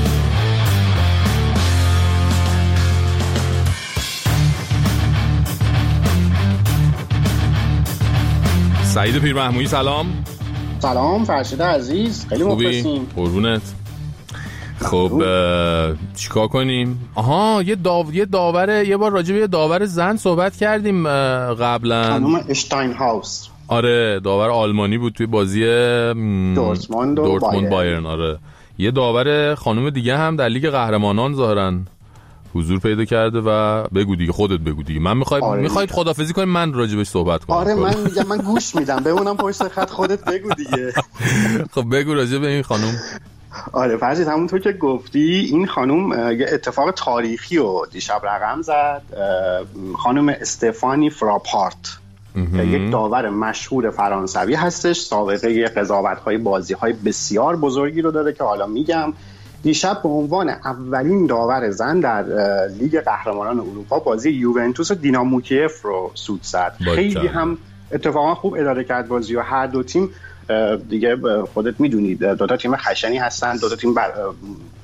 سعید پیرمحمویی سلام. سلام فرشید عزیز، خیلی مخلصیم. قربونت. خب چیکار کنیم؟ آها یه داو... یه داور یه بار راجع به یه داور زن صحبت کردیم قبلا. خانم اشتاین هاوس. آره داور آلمانی بود توی بازی دورتموند و دورتموند بایرن. آره یه داور خانم دیگه هم در لیگ قهرمانان ظاهرا حضور پیدا کرده و بگو دیگه خودت بگو دیگه. من میخواید آره میخواید خدافظی کنیم من راجبش صحبت کنم. آره من میگم من گوش میدم بمونم پشت خط خودت بگو دیگه. خب بگو راجع به این خانم. آره فرضید همونطور که گفتی این خانم یه اتفاق تاریخی رو دیشب رقم زد. خانم استفانی فراپارت که یک داور مشهور فرانسوی هستش، سابقه قضاوت‌های بازی‌های بسیار بزرگی رو داره که حالا میگم. دیشب به عنوان اولین داور زن در لیگ قهرمانان اروپا بازی یوونتوس و دینامو کیف رو سود زد. خیلی هم اتفاقا خوب اداره کرد بازی و هر دو تیم دیگه خودت میدونید دو تا تیم خشنی هستن، دو تا تیم بر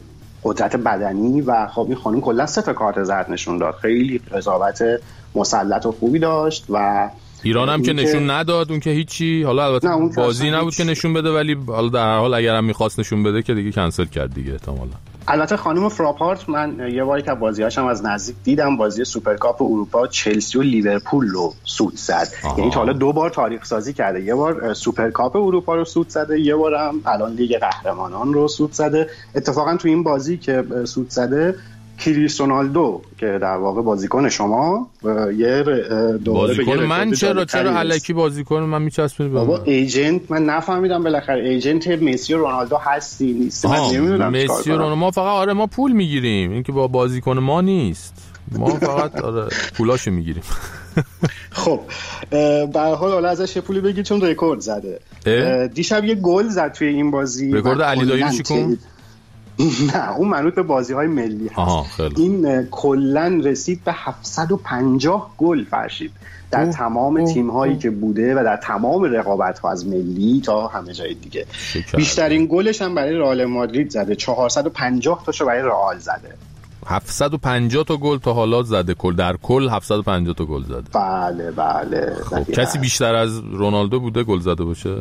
قدرت بدنی و خب این خانم کلا سه تا کارت زرد نشون داد، خیلی قضاوت مسلط و خوبی داشت و ایران هم که نشون نداد اون که هیچی. حالا البته نه بازی نبود هیچ... که نشون بده، ولی حالا در هر حال اگر هم می‌خواست نشون بده که دیگه کنسل کرد دیگه احتمالاً. البته خانم فراپارت من یه باری که بازی‌هاشم از نزدیک دیدم، بازی سوپرکاپ اروپا چلسی و لیورپول رو سود زد. یعنی تا حالا دو بار تاریخ سازی کرده، یه بار سوپرکاپ اروپا رو سود زده، یه بار هم الان لیگ قهرمانان رو سود زده. اتفاقا تو این بازی که سود زده کریستیانو رونالدو که در واقع بازیکن شما یه بازیکن من چرا چرا الکی بازیکن من میچسبونه بابا ایجنت من نفهمیدم بالاخره ایجنت مسی و رونالدو هستی نیست من نمیدونم مسی و رونالدو ما فقط آره ما پول میگیریم، این که با بازیکن ما نیست، ما فقط آره پولاشو میگیریم. خب به هر حال حالا ازش پولی بگیر چون رکورد زده. دیشب یه گل زد توی این بازی. رکورد علی دایی رو چیکون؟ نه اون منوط به بازی‌های ملی هست. این کلن رسید به هفتصد و پنجاه گل فرشید در اوه تمام اوه تیم‌هایی اوه. که بوده و در تمام رقابت‌ها از ملی تا همه جای دیگه. شکر. بیشترین گلش هم برای رئال مادرید زده، چهارصد و پنجاه تاشو برای رئال زده. هفتصد و پنجاه تا گل تا حالا زده، کل در کل هفتصد و پنجاه تا گل زده. بله بله. خب کسی بیشتر از رونالدو بوده گل زده باشه؟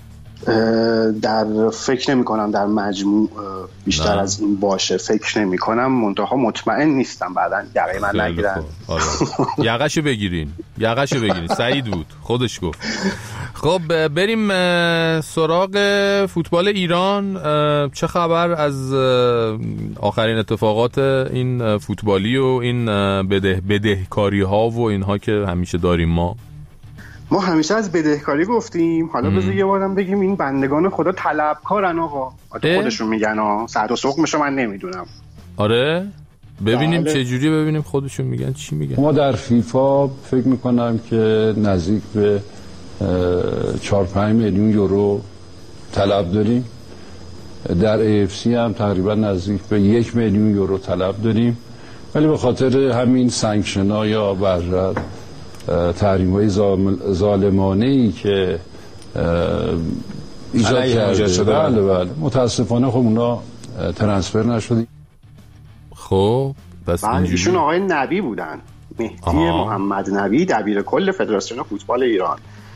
در فکر نمی کنم در مجموع بیشتر نه. از این باشه، فکر نمی کنم، منتها مطمئن نیستم بعدن یقه من نگیرن. یقهشو بگیرین یقهشو بگیرین سعید بود خودش گفت. خب بریم سراغ فوتبال ایران. چه خبر از آخرین اتفاقات این فوتبالی و این بده بدهکاری ها و اینها که همیشه داریم؟ ما ما همیشه از بدهکاری گفتیم، حالا بذار یه بارم بگیم این بندگان خدا طلبکارن آقا. خودشون میگن ها، سعد و سقمشو من نمیدونم. آره ببینیم چه جوری، ببینیم خودشون میگن چی میگن. ما در فیفا فکر میکنم که نزدیک به چهار پنج میلیون یورو طلب داریم، در ای اف سی هم تقریبا نزدیک به یک میلیون یورو طلب داریم، ولی به خاطر همین سانکشن‌ها یا برر تحریم‌های ظالمانه‌ای که ایجاد کرده بله بله متاسفانه خب اونا ترانسفر نشد. خب پس اینجوری ایشون آقای نبی بودن، مهدی آها. محمد نبی، دبیر کل فدراسیون فوتبال ایران.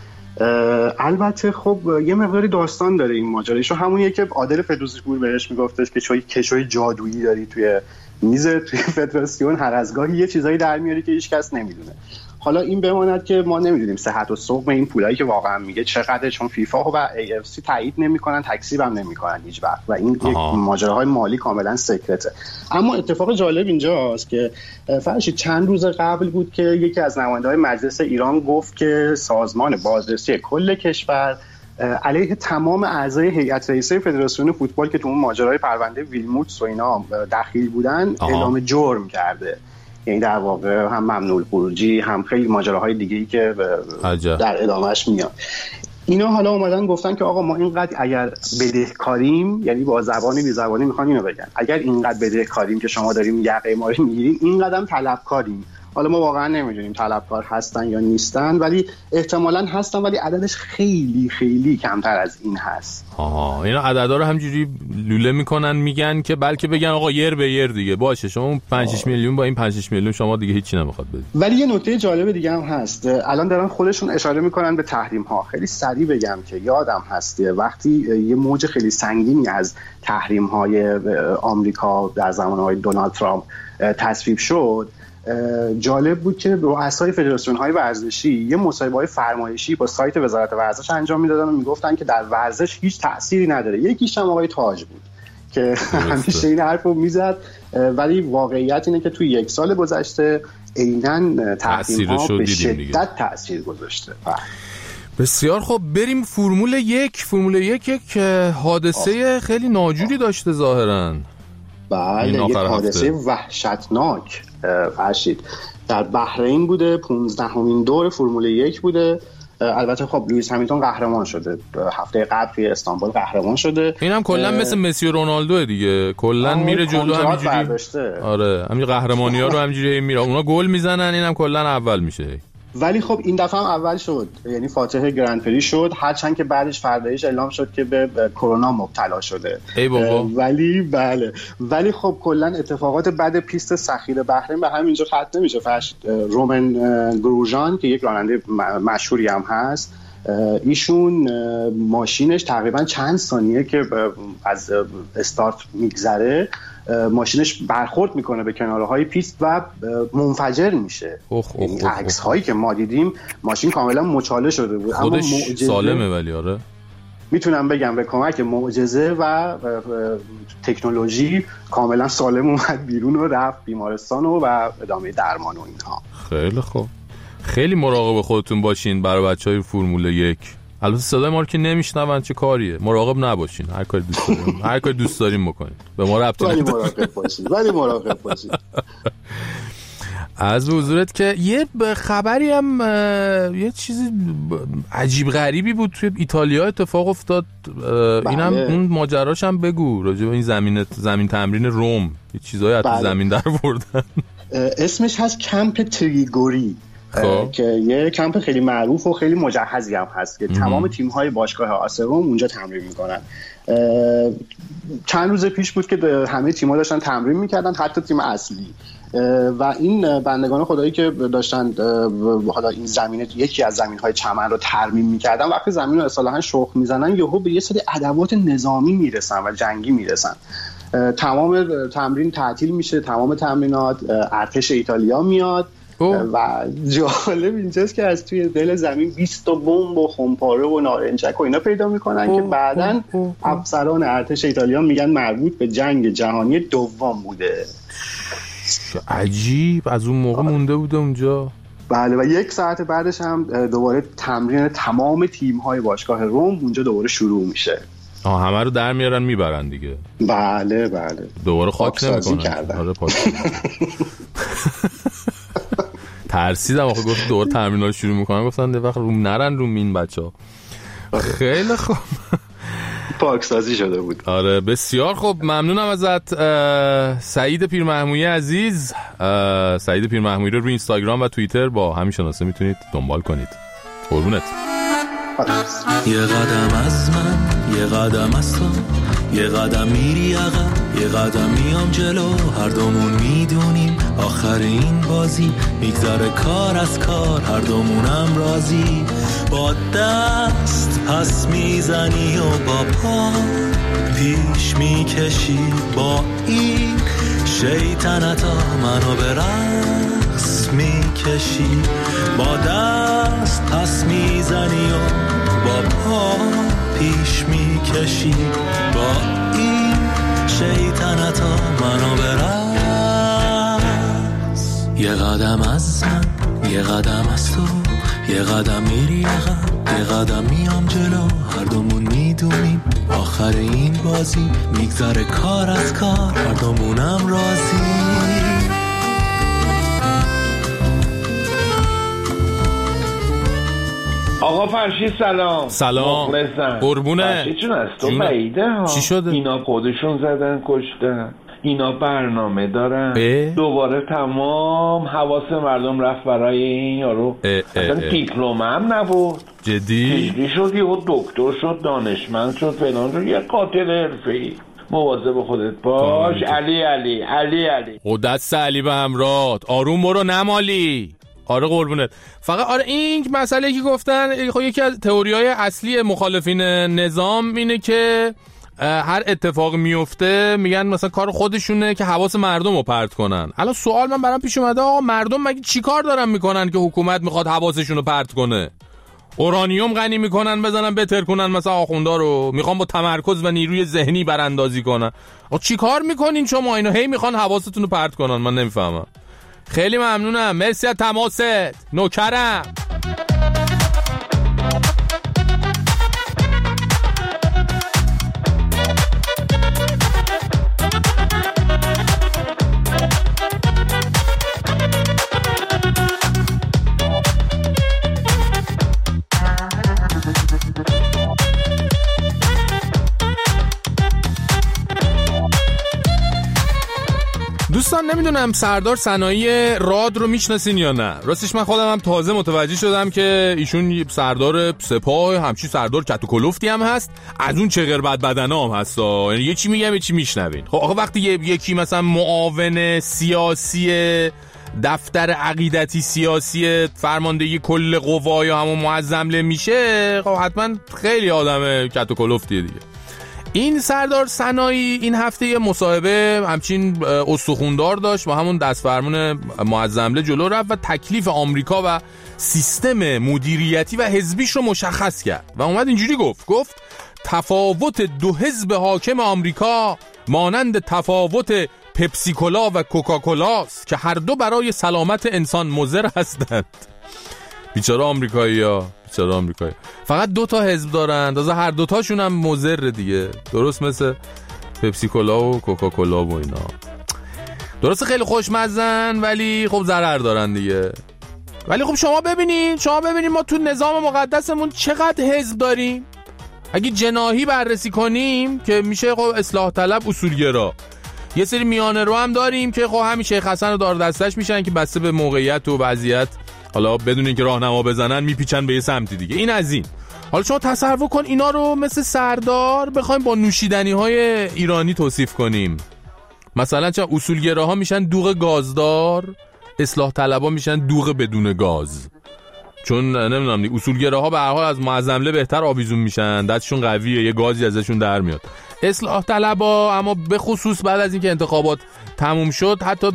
البته خب یه مقداری داستان داره این ماجرا، ایشون همونیه که عادل فردوسی پور بهش میگفتش که چوی کشوی جادویی داری توی میز توی فدراسیون، هر از گاهی یه چیزایی در میاری که هیچ کس نمیدونه. حالا این بماند که ما نمیدونیم صحت و سقم این پولایی که واقعا میگه چقدر، چون فیفا و ای اف سی تایید نمیکنن، تکذیب هم نمیکنن هیچ وقت و این یک ماجراهای مالی کاملا سکرته. اما اتفاق جالب اینجاست که فرشید چند روز قبل بود که یکی از نماینده‌های مجلس ایران گفت که سازمان بازرسی کل کشور علیه تمام اعضای هیئت رئیسه فدراسیون فوتبال که تو اون ماجرای پرونده ویلموتس و اینا دخیل بودن آها. اعلام جرم کرده. یعنی در واقع هم ممنوع خروجی، هم خیلی ماجراهای دیگه‌ای که عجب. در ادامهش میاد. اینا حالا اومدن گفتن که آقا ما اینقدر اگر بدهکاریم، یعنی با زبانی بی زبانی میخوان اینو بگن، اگر اینقدر بدهکاریم که شما داریم یقه ما رو میگیریم، اینقدر هم طلبکاریم. حالا ما واقعا نمیدونیم طلبکار هستن یا نیستن، ولی احتمالاً هستن، ولی عددش خیلی خیلی کمتر از این هست. آها اینا عددا رو همجوری لوله میکنن، میگن که بلکه بگن آقا یر به یر دیگه باشه، شما پنج شش میلیون با این پنج شش میلیون شما دیگه هیچی نمیخواد بدید. ولی یه نکته جالب دیگه هم هست، الان دارن خودشون اشاره میکنن به تحریم ها. خیلی سریع بگم که یادم هست وقتی یه موج خیلی سنگینی از تحریم های آمریکا در زمانهای دونالد ترامپ تصویب شد، جالب بود که رؤسای فدراسیون‌های ورزشی یه مصاحبه‌های فرمایشی با سایت وزارت ورزش انجام میدادن و میگفتن که در ورزش هیچ تأثیری نداره. یکیش هم آقای تاج بود که همیشه این حرفو میزد، ولی واقعیت اینه که توی یک سال گذشته عیناً تحریم‌ها به شدت تأثیر گذاشته. بسیار خب بریم فرمول یک. فرمول یک یک حادثه خیلی ناجوری داشته ظاهراً. بله یک حادثه وحشتناک فرشید در بحرین بوده، پونزدهمین دور فرمول یک بوده. البته خب لوئیس همیلتون قهرمان شده، هفته قبل توی استانبول قهرمان شده. اینم کلا مثل مسی و رونالدو دیگه، کلا میره جلو همینجوری. آره همین قهرمانی‌ها رو همینجوری میره، اونا گل میزنن اینم کلا اول میشه. ولی خب این دفعه هم اول شد، یعنی فاتح گرند پری شد، هرچند که بعدش فردایش اعلام شد که به کرونا مبتلا شده. ای بابا. ولی بله ولی خب کلا اتفاقات بعد پیست سخیر بحرین به همینجا ختم نمیشه. فرش رومن گروژان که یک راننده مشهوری هم هست، ایشون ماشینش تقریبا چند ثانیه که از استارت میگذره ماشینش برخورد میکنه به کناره های پیست و منفجر میشه. این عکس هایی که ما دیدیم ماشین کاملا مچاله شده بود. خودش اما معجزه سالمه ولی آره میتونم بگم به کمک معجزه و تکنولوژی کاملا سالم اومد بیرون و رفت بیمارستان و, و ادامه درمان و اینها. خیلی خوب. خیلی مراقب خودتون باشین برای بچهای فرمول یک. البته صدای ما رو که نمیشنون چه کاریه، مراقب نباشین، هر کاری دوست دارین هر کاری دوست دارین بکنین، به ما ربطی نداره. ولی مراقب باشین ولی مراقب باشین. از حضورت که یه خبری هم یه چیزی عجیب غریبی بود توی ایتالیا اتفاق افتاد. بله. اینم اون ماجراش هم بگو راجع به این زمین زمین تمرین روم، یه چیزایی از بله. زمین در آوردن. اسمش هست کمپ تریگوری که یه کمپ خیلی معروف و خیلی مجهزی هم هست که تمام تیم‌های باشگاه آسروم اونجا تمرین میکنن. چند روز پیش بود که همه تیم‌ها داشتن تمرین میکردن، حتی تیم اصلی. و این بندگان خدایی که داشتن حالا این زمینه یکی از زمین‌های چمن رو ترمیم میکردن، وقتی زمین رو اصطلاحاً شخم میزنن یهو به یه سری ادوات نظامی میرسن و جنگی میرسن. تمام تمرین تعطیل میشه، تمام تمرینات. ارتش ایتالیا میاد اوه. و جالب اینجاست که از توی دل زمین بیست تا بمب و خمپاره و نارنجک و اینا پیدا میکنن اوه. که بعداً افسران ارتش ایتالیا میگن مربوط به جنگ جهانی دوم بوده. عجیب، از اون موقع مونده بوده اونجا. بله و یک ساعت بعدش هم دوباره تمرین تمام تیم‌های باشگاه روم اونجا دوباره شروع میشه. آه همه رو در میارن میبرن دیگه. بله بله. دوباره خاک نمیکنن. آره پاک. ترسیدم آخه گفت دوباره تمرینات شروع میکنن، گفتن ده وقت روم نرن روم این بچه‌ها. خیلی خوب. پاکسازی شده بود. آره بسیار خوب، ممنونم ازت سعید پیرمحمودی عزیز. سعید پیرمحمودی رو روی اینستاگرام و توییتر با همین شناسه میتونید دنبال کنید. قربونت. یه قدم از من، یه قدم از تو، یه قدم میری عقب، یه قدم میام جلو، هر دومون میدونیم آخر این بازی میگذره کار از کار، هر دومونم راضی. با دست پس میزنی و با پا پیش میکشی، با این شیطنتا منو به رقص میکشی. با دست پس میزنی و با پا پیش میکشی، با این شیطنتا منو به رقص. یه قدم از من، یه قدم از تو، یه قدم میری عقب، یه قدم میام جلو، هر دومون میدونیم آخر این بازی میگذره کار از کار، هر دومونم راضی. آقا فرشی سلام. سلام قربونه. فرشی چون از تو بعیده ها. چی شده؟ اینا خودشون زدن کشتن، اینا برنامه دارن اه؟ دوباره تمام حواس مردم رفت برای این یارو. اصلا دیپلم هم نبود، جدی جدی شد، یه دکتر شد، دانشمند شد، فلان شد، یه قاتل حرفه‌ای. مواظب خودت باش. علی علی علی علی و دست علی به همراه. آروم برو نمالی. آره قربونت. فقط آره این مسئله که گفتن، خب یکی از تئوری‌های اصلی مخالفین نظام اینه که هر اتفاق میفته میگن مثلا کار خودشونه که حواس مردم رو پرت کنن. الان سوال من برام پیش اومده، آقا مردم مگه چی کار دارن میکنن که حکومت میخواد حواسشون رو پرت کنه؟ اورانیوم غنی میکنن بزنن بتر کنن مثلا آخوندا رو، میخوان با تمرکز و نیروی ذهنی براندازی کنن. آقا چی کار میکنین شما؟ اینا هی میخوان حواستون رو پرت کنن. من نمیفهمم. خیلی ممنونم، مرسی از تماست، نوکرم. دوستان نمیدونم سردار صناعی راد رو میشناسین یا نه. راستش من خودم هم تازه متوجه شدم که ایشون سردار سپاه، همچی سردار کت و کلفتی هم هست، از اون چغر بد بدنا هم هست. یعنی یه چی میگم یه چی میشنوین. خب آقا وقتی یکی مثلا معاون سیاسی دفتر عقیدتی سیاسی فرماندهی کل قوا یا همون معظمله میشه، خب حتما خیلی آدم کت و کلفتیه دیگه. این سردار صناعی این هفته یه مصاحبه همچین استخوندار داشت با همون دست فرمون معظمله جلو رفت و تکلیف آمریکا و سیستم مدیریتی و حزبیش رو مشخص کرد و اومد اینجوری گفت گفت تفاوت دو حزب حاکم آمریکا مانند تفاوت پپسی کولا و کوکاکولاست که هر دو برای سلامت انسان مضر هستند. بیچاره آمریکایی‌ها، بیچاره آمریکایی. فقط دو تا حزب دارن، تازه هر دو تاشون هم مضر دیگه. درست مثل پپسی کولا و کوکاکولا و اینا. درست خیلی خوشمزن ولی خب ضرر دارن دیگه. ولی خب شما ببینین، شما ببینین ما تو نظام مقدسمون چقدر حزب داریم. اگه جناحی بررسی کنیم که میشه خب اصلاح طلب اصولگرا. یه سری میانه رو هم داریم که خب همین شیخ حسن رو دار دستش میشن که بسته به موقعیت و وضعیت حالا بدون اینکه راهنما بزنن میپیچن به یه سمتی دیگه. این از این. حالا شما تصور کن اینا رو مثل سردار بخوایم با نوشیدنی های ایرانی توصیف کنیم. مثلا چه اصولگراها میشن دوغ گازدار، اصلاح طلبا میشن دوغ بدون گاز. چون نمیدونم دیگه اصولگراها به هر حال از معظمله بهتر آویزون میشن، دستشون قویه، یه گازی ازشون در میاد. اصلاح طلبا اما به خصوص بعد از اینکه انتخابات تموم شد حتی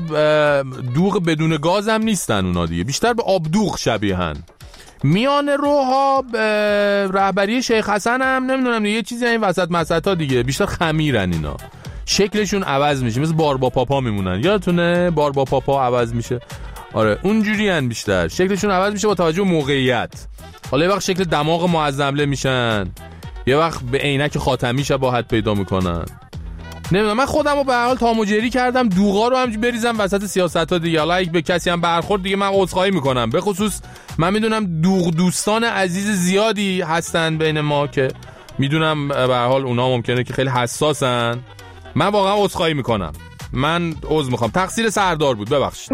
دوغ بدون گاز هم نیستن اونا دیگه، بیشتر به آبدوغ شبیهن. میان روها رهبری شیخ حسن هم نمیدونم دیگه یه چیزی این وسط مسطا دیگه، بیشتر خمیرن اینا، شکلشون عوض میشه، مثل بار با پاپا میمونن. یادتونه بار با پاپا عوض میشه؟ آره اونجوری ان، بیشتر شکلشون عوض میشه با توجه به موقعیت. حالا یه وقت شکل دماغ معظمله میشن، یه وقت به عینک خاتمی شباهت پیدا میکنن. نمیدونم، من خودم رو به هر حال تاموجری کردم دوغا رو هم بریزم وسط سیاست‌ها دیگه. حالا اگه به کسی هم برخورد دیگه من عذرخواهی میکنم. به خصوص من میدونم دوغ دوستان عزیز زیادی هستن بین ما که میدونم به هر حال اونا ممکنه که خیلی حساسن. من واقعا عذرخواهی میکنم، من عذر میخوام، تقصیر سردار بود، ببخشید.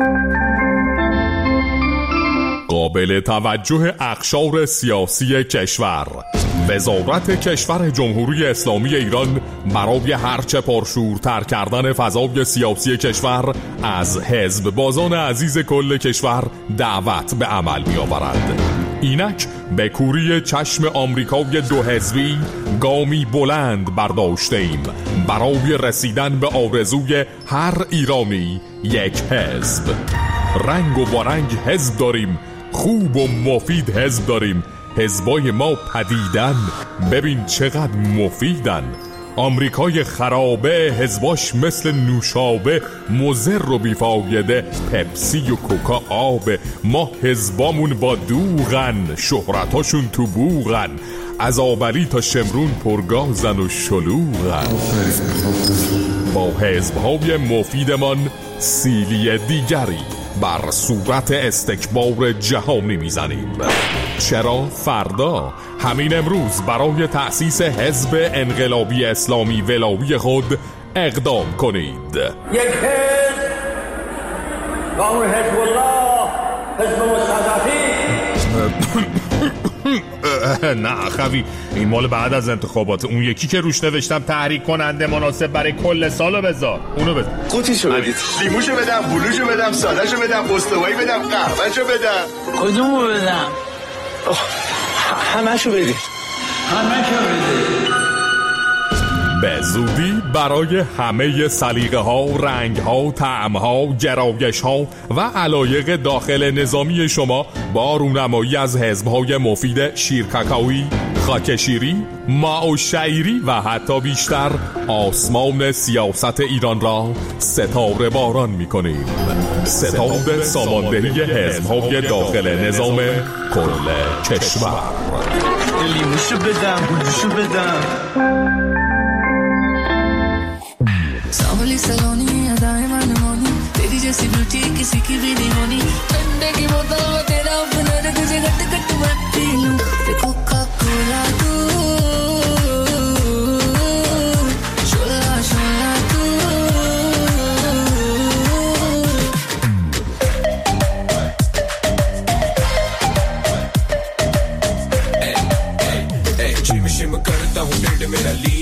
قابل توجه اقشار سیاسی کشور. وزارت کشور جمهوری اسلامی ایران برای هرچه پرشورتر کردن فضای سیاسی کشور از حزب بازان عزیز کل کشور دعوت به عمل می آورد. اینک به کوری چشم آمریکای دو حزبی گامی بلند برداشته ایم برای رسیدن به آرزوی هر ایرانی یک حزب. رنگ و بارنگ حزب داریم، خوب و مفید حزب داریم. حزبای ما پدیدن، ببین چقدر مفیدن. آمریکای خرابه حزباش مثل نوشابه، مضر و بیفایده، پپسی و کوکا آبه. ما حزبامون با دوغن، شهرتاشون تو بوغن، از آبلی تا شمرون پرگازن و شلوغن. با حزبهای مفیدمان سیلی دیگری بر صورت استکبار جهانی میزنیم. چرا فردا همین امروز برای تأسیس حزب انقلابی اسلامی ولایی خود اقدام کنید. یک حزب و اون حزب الله، حزب مستضعفین. نه خوی، این مال بعد از انتخابات. اون یکی که روش نوشتم تحریک کننده مناسب برای کل سالو بذار، اونو بذار. قوطیشو بدید، لیموشو بدم، بلوشو بدم، سادهشو بدم، پستوایی بدم، قهوهشو بدم. کدومو بدم؟ همشو بدید، همشو بدید. به زودی برای همه سلیقه ها، رنگ ها، طعم ها، گرایش ها و علایق داخل نظامی شما با رونمایی از حزب های مفید شیرکاکائویی، خاکشیری، ماو شعیری و حتی بیشتر آسمان سیاست ایران را ستاره باران می کنیم. ستاد ساماندهی حزب های داخل نظام کل کشور. لیموشو بدم، بلوشو بدم. सांवली सलोनी अदाएं मनमोनी तेरी जैसी ब्यूटी किसी की भी नहीं होनी ठंडे की बोतल में तेरा अपना तुझे गट गट मैं पी लूं कोका कोला तू शोला शोला तू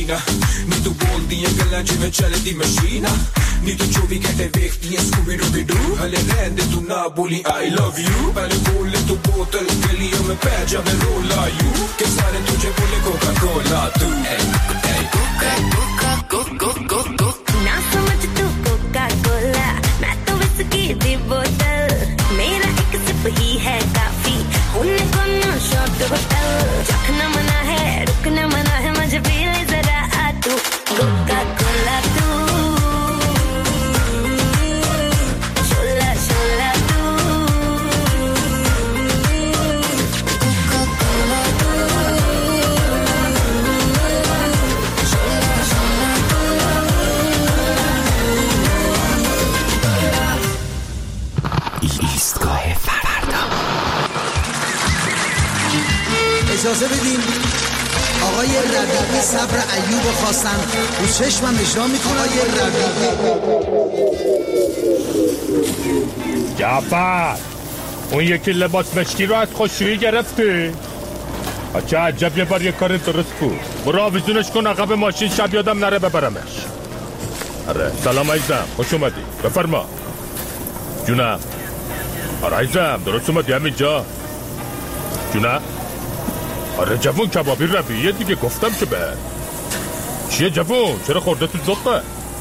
mattina ni tu boldi e gallanci mecciale di macchina ni tu giovi che te vecchi e Scooby-Doo alle rende tu Napoli I love you belle bolle tu bottle che lì io me peggio per rolla you che stare tu c'è bolle Coca-Cola tu hey hey Coca Coca Coca Coca ना समझ तू Coca-Cola मैं तो विस्की दी बोतल मेरा एक सिप ही है काफी उन्हें कोनो शॉट होटल चखना मना है रुकना मना है मुझे पी ले जरा आ तू Coca-Cola तू शोला शोला तू Coca-Cola तू शोला शोला ایستگاه فردا. اجازه بدین آقای ربیعی صبر ایوب خواستن رو چشمم اجرا میکنه. آقای ربیعی جعفر اون یکی لباس مشکی رو از خوشویی گرفتی؟ چه عجب یه بار یه کار درست بود. برو آویزونش کن عقب ماشین شب یادم نره ببرمش. آره سلام عزیزم خوش اومدی بفرما. جونم آره عزیزم درست اومدی همینجا. جونم آره جوون کبابی ربیعیه دیگه گفتم که به چیه جوون چرا خورده تو زقه؟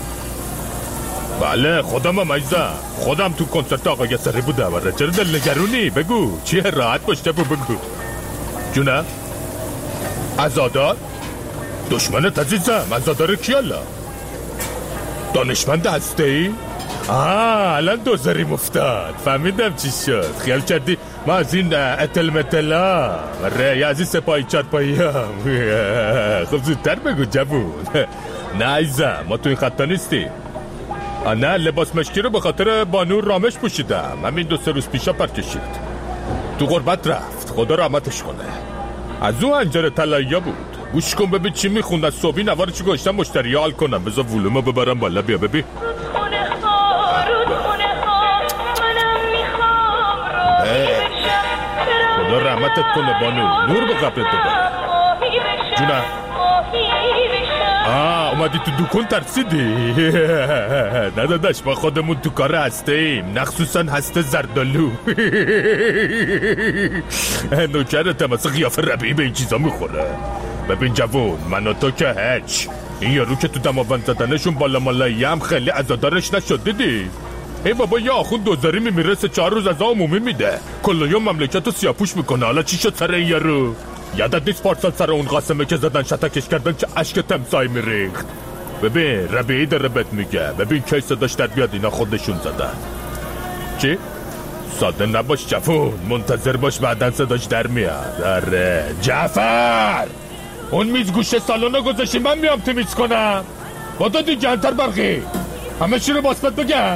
بله خودم هم عزیزم خودم تو کنسرت آقای سری بودم. آره چرا دل نگرونی بگو چیه راحت باشته بو بگو. جونم عزادار دشمنت عزیزم عزادار کیالا دانشمند هسته ای؟ آه الان دوزاریم افتاد فهمیدم چی شد. خیال کردی ما از این اتل متلا ره یا از این سپایی چار پایی هم خب زودتر بگو جوون. نه عزیزم ما تو این خطا نیستیم. نه لباس مشکی رو به خاطر بانو رامش پوشیدم همین دو سه روز پیشا پر کشید تو غربت رفت خدا رحمتش کنه. از اون انجر طلایی بود. گوش کن ببین چی میخوند از صبحی نوارچی گوشتم مشتری حال کنم. بذار ولومو ببرم بالا بیا ببین. خدا رحمتت کنه بانو نور به قبرت ببره. جونم آه اومدی تو دکون ترسیدی؟ نه داداش ما خودمون تو کار هسته ایم نخصوصا هسته زردالو. نوکرتم مثل قیافه ربیعی به این چیزا میخوره. ببین جوون من و تو که هچ این یارو که تو دماوند زدنشون بالا مالایی هم خیلی عزادارش نشد دیدی؟ ای بابا یه آخوند دوزاری میمیره سه چهار روز از عمومی میده کل یوم مملکت رو سیاپوش میکنه. حالا چی شد سر این یارو؟ یادت نیست پارسال سر اون قاسمه که زدن شتکش کردن که اشک تمسای میریخت؟ ببین ربیعی داره بهت میگه ببین کی صداش در بیاد اینا خودشون زدن. چی؟ ساده نباش جفون منتظر باش بعدن صداش در میاد. آره جعفر اون میز گوشه سالونو گذاشتی من میام تمیز کنم. با تو دیگه انتر برقی همه چی رو باسپت بگم.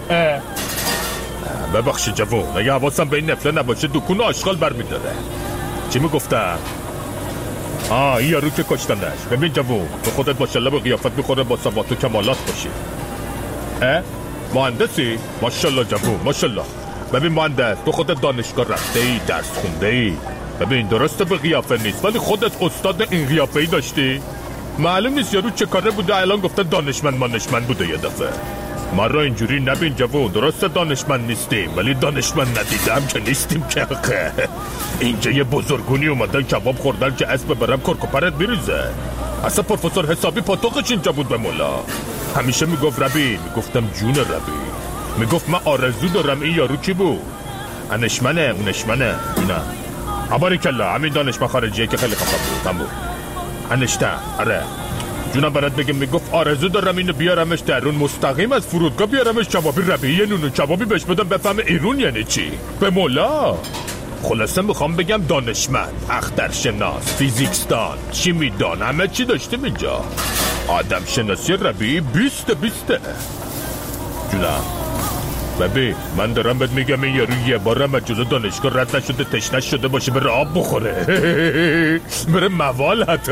ببخشی جوون اگه حواسم به این نفله نباشه دکون آشغال برمیداره. چی میگفتم؟ آه این یارو که کشتنش. ببین جوون تو خودت ماشالله به قیافت میخوره با سواد و کمالات باشی. اه؟ مهندسی؟ ماشالله جوون ماشالله. ببین مهندس تو خودت دانشگاه رفته ای درس خونده ای. ببین درسته به قیافه نیست ولی خودت استاد این قیافه ای داشتی؟ معلوم نیست یارو چه کاره بوده الان گفتن دانشمند مانشمند بوده یه دفعه. ما را اینجوری نبین جوون درسته دانشمند نیستیم ولی دانشمند ندیدم که نیستیم که آخه. اینجا یه بزرگونی اومدن کباب خوردن که اسب برم کرکوپرت بریزه. اصلا پروفسور حسابی پاتوقش اینجا بود به مولا. همیشه میگفت ربی میگفتم جون ربی میگفت من آرزو دارم. این یارو کی بود؟ انشمنه اونشمنه اینا عباری کلا همین دانشمند خارجیه که خیلی خفه بود هم بود انشته. آره جونم برات بگم میگفت آرزو دارم اینو بیارمش درون مستقیم از فرودگاه بیارمش کبابی ربیعی نونو کبابی بهش بدم بفهم ایرون یعنی چی به مولا. خلاصه میخوام بگم دانشمند اخترشناس فیزیکسدان شیمیدان همه چی داشتیم اینجا. آدم شناسی ربیعی بیست بیسته. جونم ببین من دارم بهت میگم این یارو یه بارم از جلو دانشگاه رد نشده تشنه شده باشه بره آب بخوره بره موال حتی.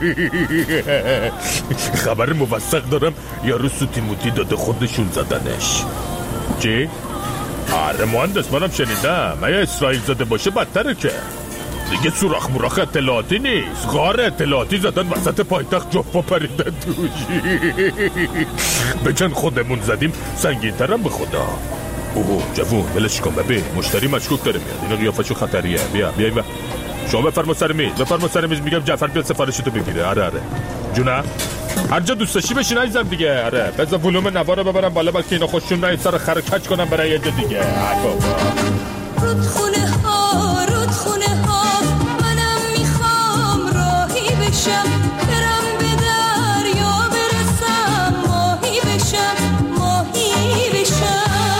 خبر موثق دارم یارو سوتی موتی داده خودشون زدنش. چی؟ آره مهندس منم شنیدم اگه اسرائیل زده باشه بدتره که. دیگه سوراخ موراخ اطلاعاتی نیست، غار اطلاعاتی زدن وسط پایتخت جفا پریدن توشی. بچن خودمون زدیم سنگین ترم به خدا. اوه جوون ولش کن ببین مشتری مشکوک داره میاد، اینا قیافشو خطریه. بیا بیا بیا شما بفرما سر میز، بفرما سر میز. میگم جعفر بیاد سفارشتو بگیره. آره آره جونه هر جا دوست داشتی بشین عزیزم دیگه. آره بذار ولوم نوار رو ببرم بالا بلکه اینا خوششون نیاد سر خر کج کنم برای یه جا دیگه. رودخونه ها رودخونه ها منم میخوام راهی بشم، برم به دریا برسم، ماهی بشم ماهی بشم.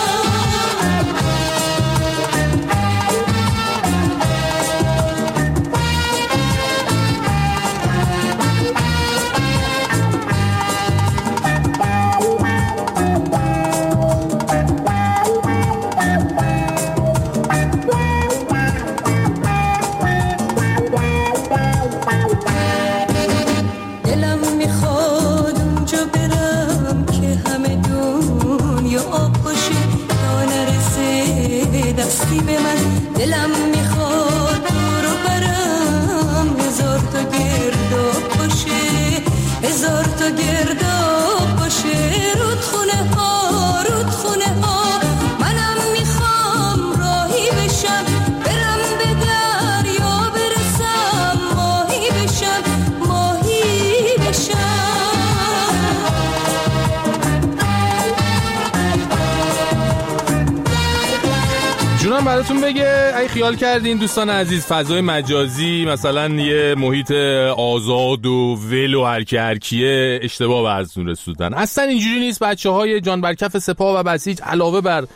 دلم میخواد تو رو برم، هزار تا گرداب باشه، هزار تا گرداب باشه. رودخونه ها رودخونه ها منم میخوام راهی بشم، برم به دریا برسم، ماهی بشم ماهی بشم. جونم براتون بگه اگه خیال کردین دوستان عزیز فضای مجازی مثلا یه محیط آزاد و ول و هرکی هرکیه، اشتباه به ارزتون رسوندن. اصلا اینجوری نیست. بچه های جان برکف سپاه و بسیج علاوه بر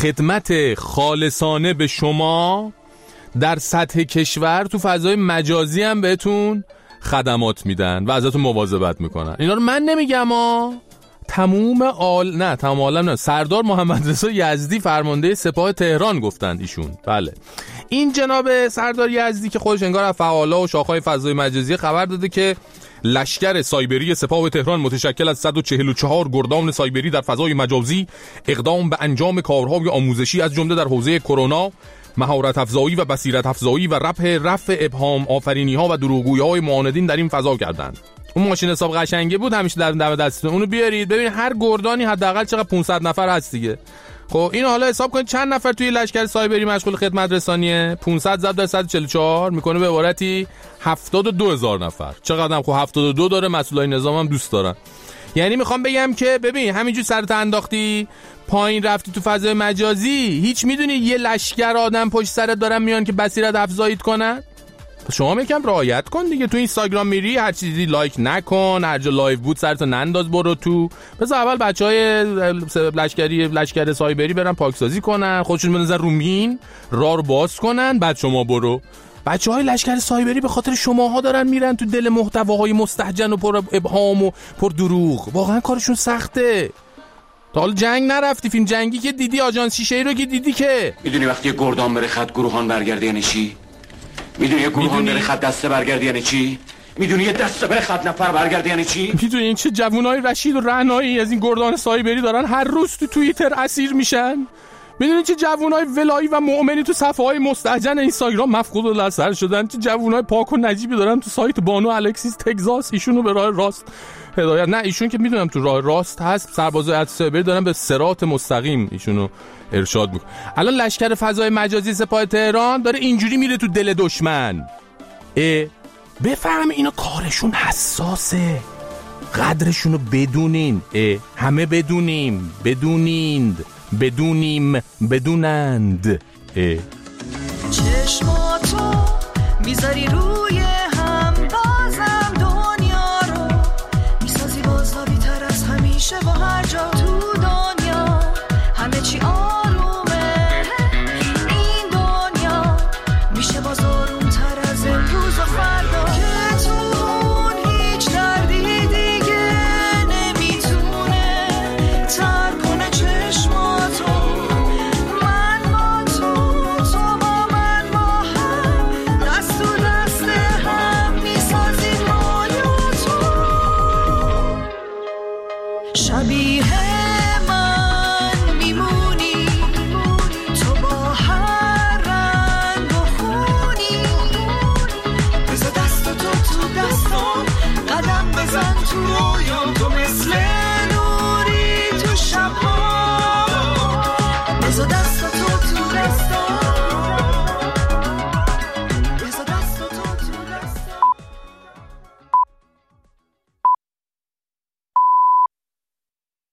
خدمت خالصانه به شما در سطح کشور تو فضای مجازی هم بهتون خدمات میدن و ازتون مواظبت میکنن. اینا رو من نمیگم ها، تموم آل نه تمام عالم نه، سردار محمد رضا یزدی فرمانده سپاه تهران گفتند ایشون. بله این جناب سردار یزدی که خودش انگار از فعالا و شاخه‌های فضای مجازی خبر داده که لشکر سایبری سپاه تهران متشکل از صد و چهل و چهار گردان سایبری در فضای مجازی اقدام به انجام کارهای آموزشی از جمله در حوزه کرونا، مهارت افزایی و بصیرت افزایی و رفع رفع ابهام آفرینی ها و دروغگویی های معاندین در این فضا کردند. اون ماشین حساب قشنگه بود همیشه در دم دستتون، اونو بیارید ببین هر گردانی حداقل چقدر پانصد نفر هست دیگه. خب اینو حالا حساب کنید چند نفر توی لشکر سایبری مشغول خدمت رسانیه. پانصد ضرب در صد و چهل و چهار میکنه به عبارتی هفتاد و دو هزار نفر. چقدرم خب هفتاد و دو داره، مسئولای نظام هم دوست دارن. یعنی میخوام بگم که ببین همینجور سرت انداختی پایین رفتی تو فضای مجازی، هیچ میدونی یه لشکر آدم پشت سرت دارن میان که بصیرت افزاییت کنن. شما یکم رعایت کن دیگه. تو اینستاگرام میری هر چیزی لایک نکن، هر جا لایو بود سرتو ننداز برو تو. بذار اول بچهای لشکری لشکر سایبری برن پاکسازی کنن، خودشون بنظر رو مین راه رو باز کنن، بعد شما برو. بچهای لشکر سایبری به خاطر شماها دارن میرن تو دل محتواهای مستهجن و پر ابهام و پر دروغ. واقعا کارشون سخته. تا حالا جنگ نرفتی؟ فیلم جنگی که دیدی، آژانس شیشه‌ای رو که دیدی که میدونی وقتی یه گردان بره خط گروهان برگرده یعنی چی؟ میدونی یه گروهان بره خط دسته برگرده یعنی چی؟ میدونی یه دسته بره خط نفر برگرده یعنی چی؟ میدونی این چه جوونای رشید و رعنایی از این گردان سایبری دارن هر روز تو توییتر اسیر میشن؟ میدونی چه جوونای ولایی و مؤمنی تو صفحه‌های مستهجن اینستاگرام مفقود الاثر شدن؟ چه جوونای پاک و نجیبی دارن تو سایت بانو الکسیس تگزاس ایشونو به راه راست هدایت. نه ایشون که میدونم تو راه راست هست، سربازای سایبری دارن به صراط مستقیم ایشونو ارشاد میکنه. الان لشکر فضای مجازی سپاه تهران داره اینجوری میره تو دل دشمن. اه بفهم اینا کارشون حساسه، قدرشونو بدونین. اه همه بدونیم، بدونیند، بدونیم، بدونند. اه چشماتو میذاری روی هم، بازم دنیا رو میسازی بازابی تر از همیشه با هر جا تو دنیا. همه چی آرومه این دنیا، میشه باز آروم تر از امروز و فردا. که تو اون هیچ دردی دیگه نمیتونه تر کنه چشماتو. من با تو، تو با من، با هم دست تو دست هم میسازیم ما یا تو. شبیه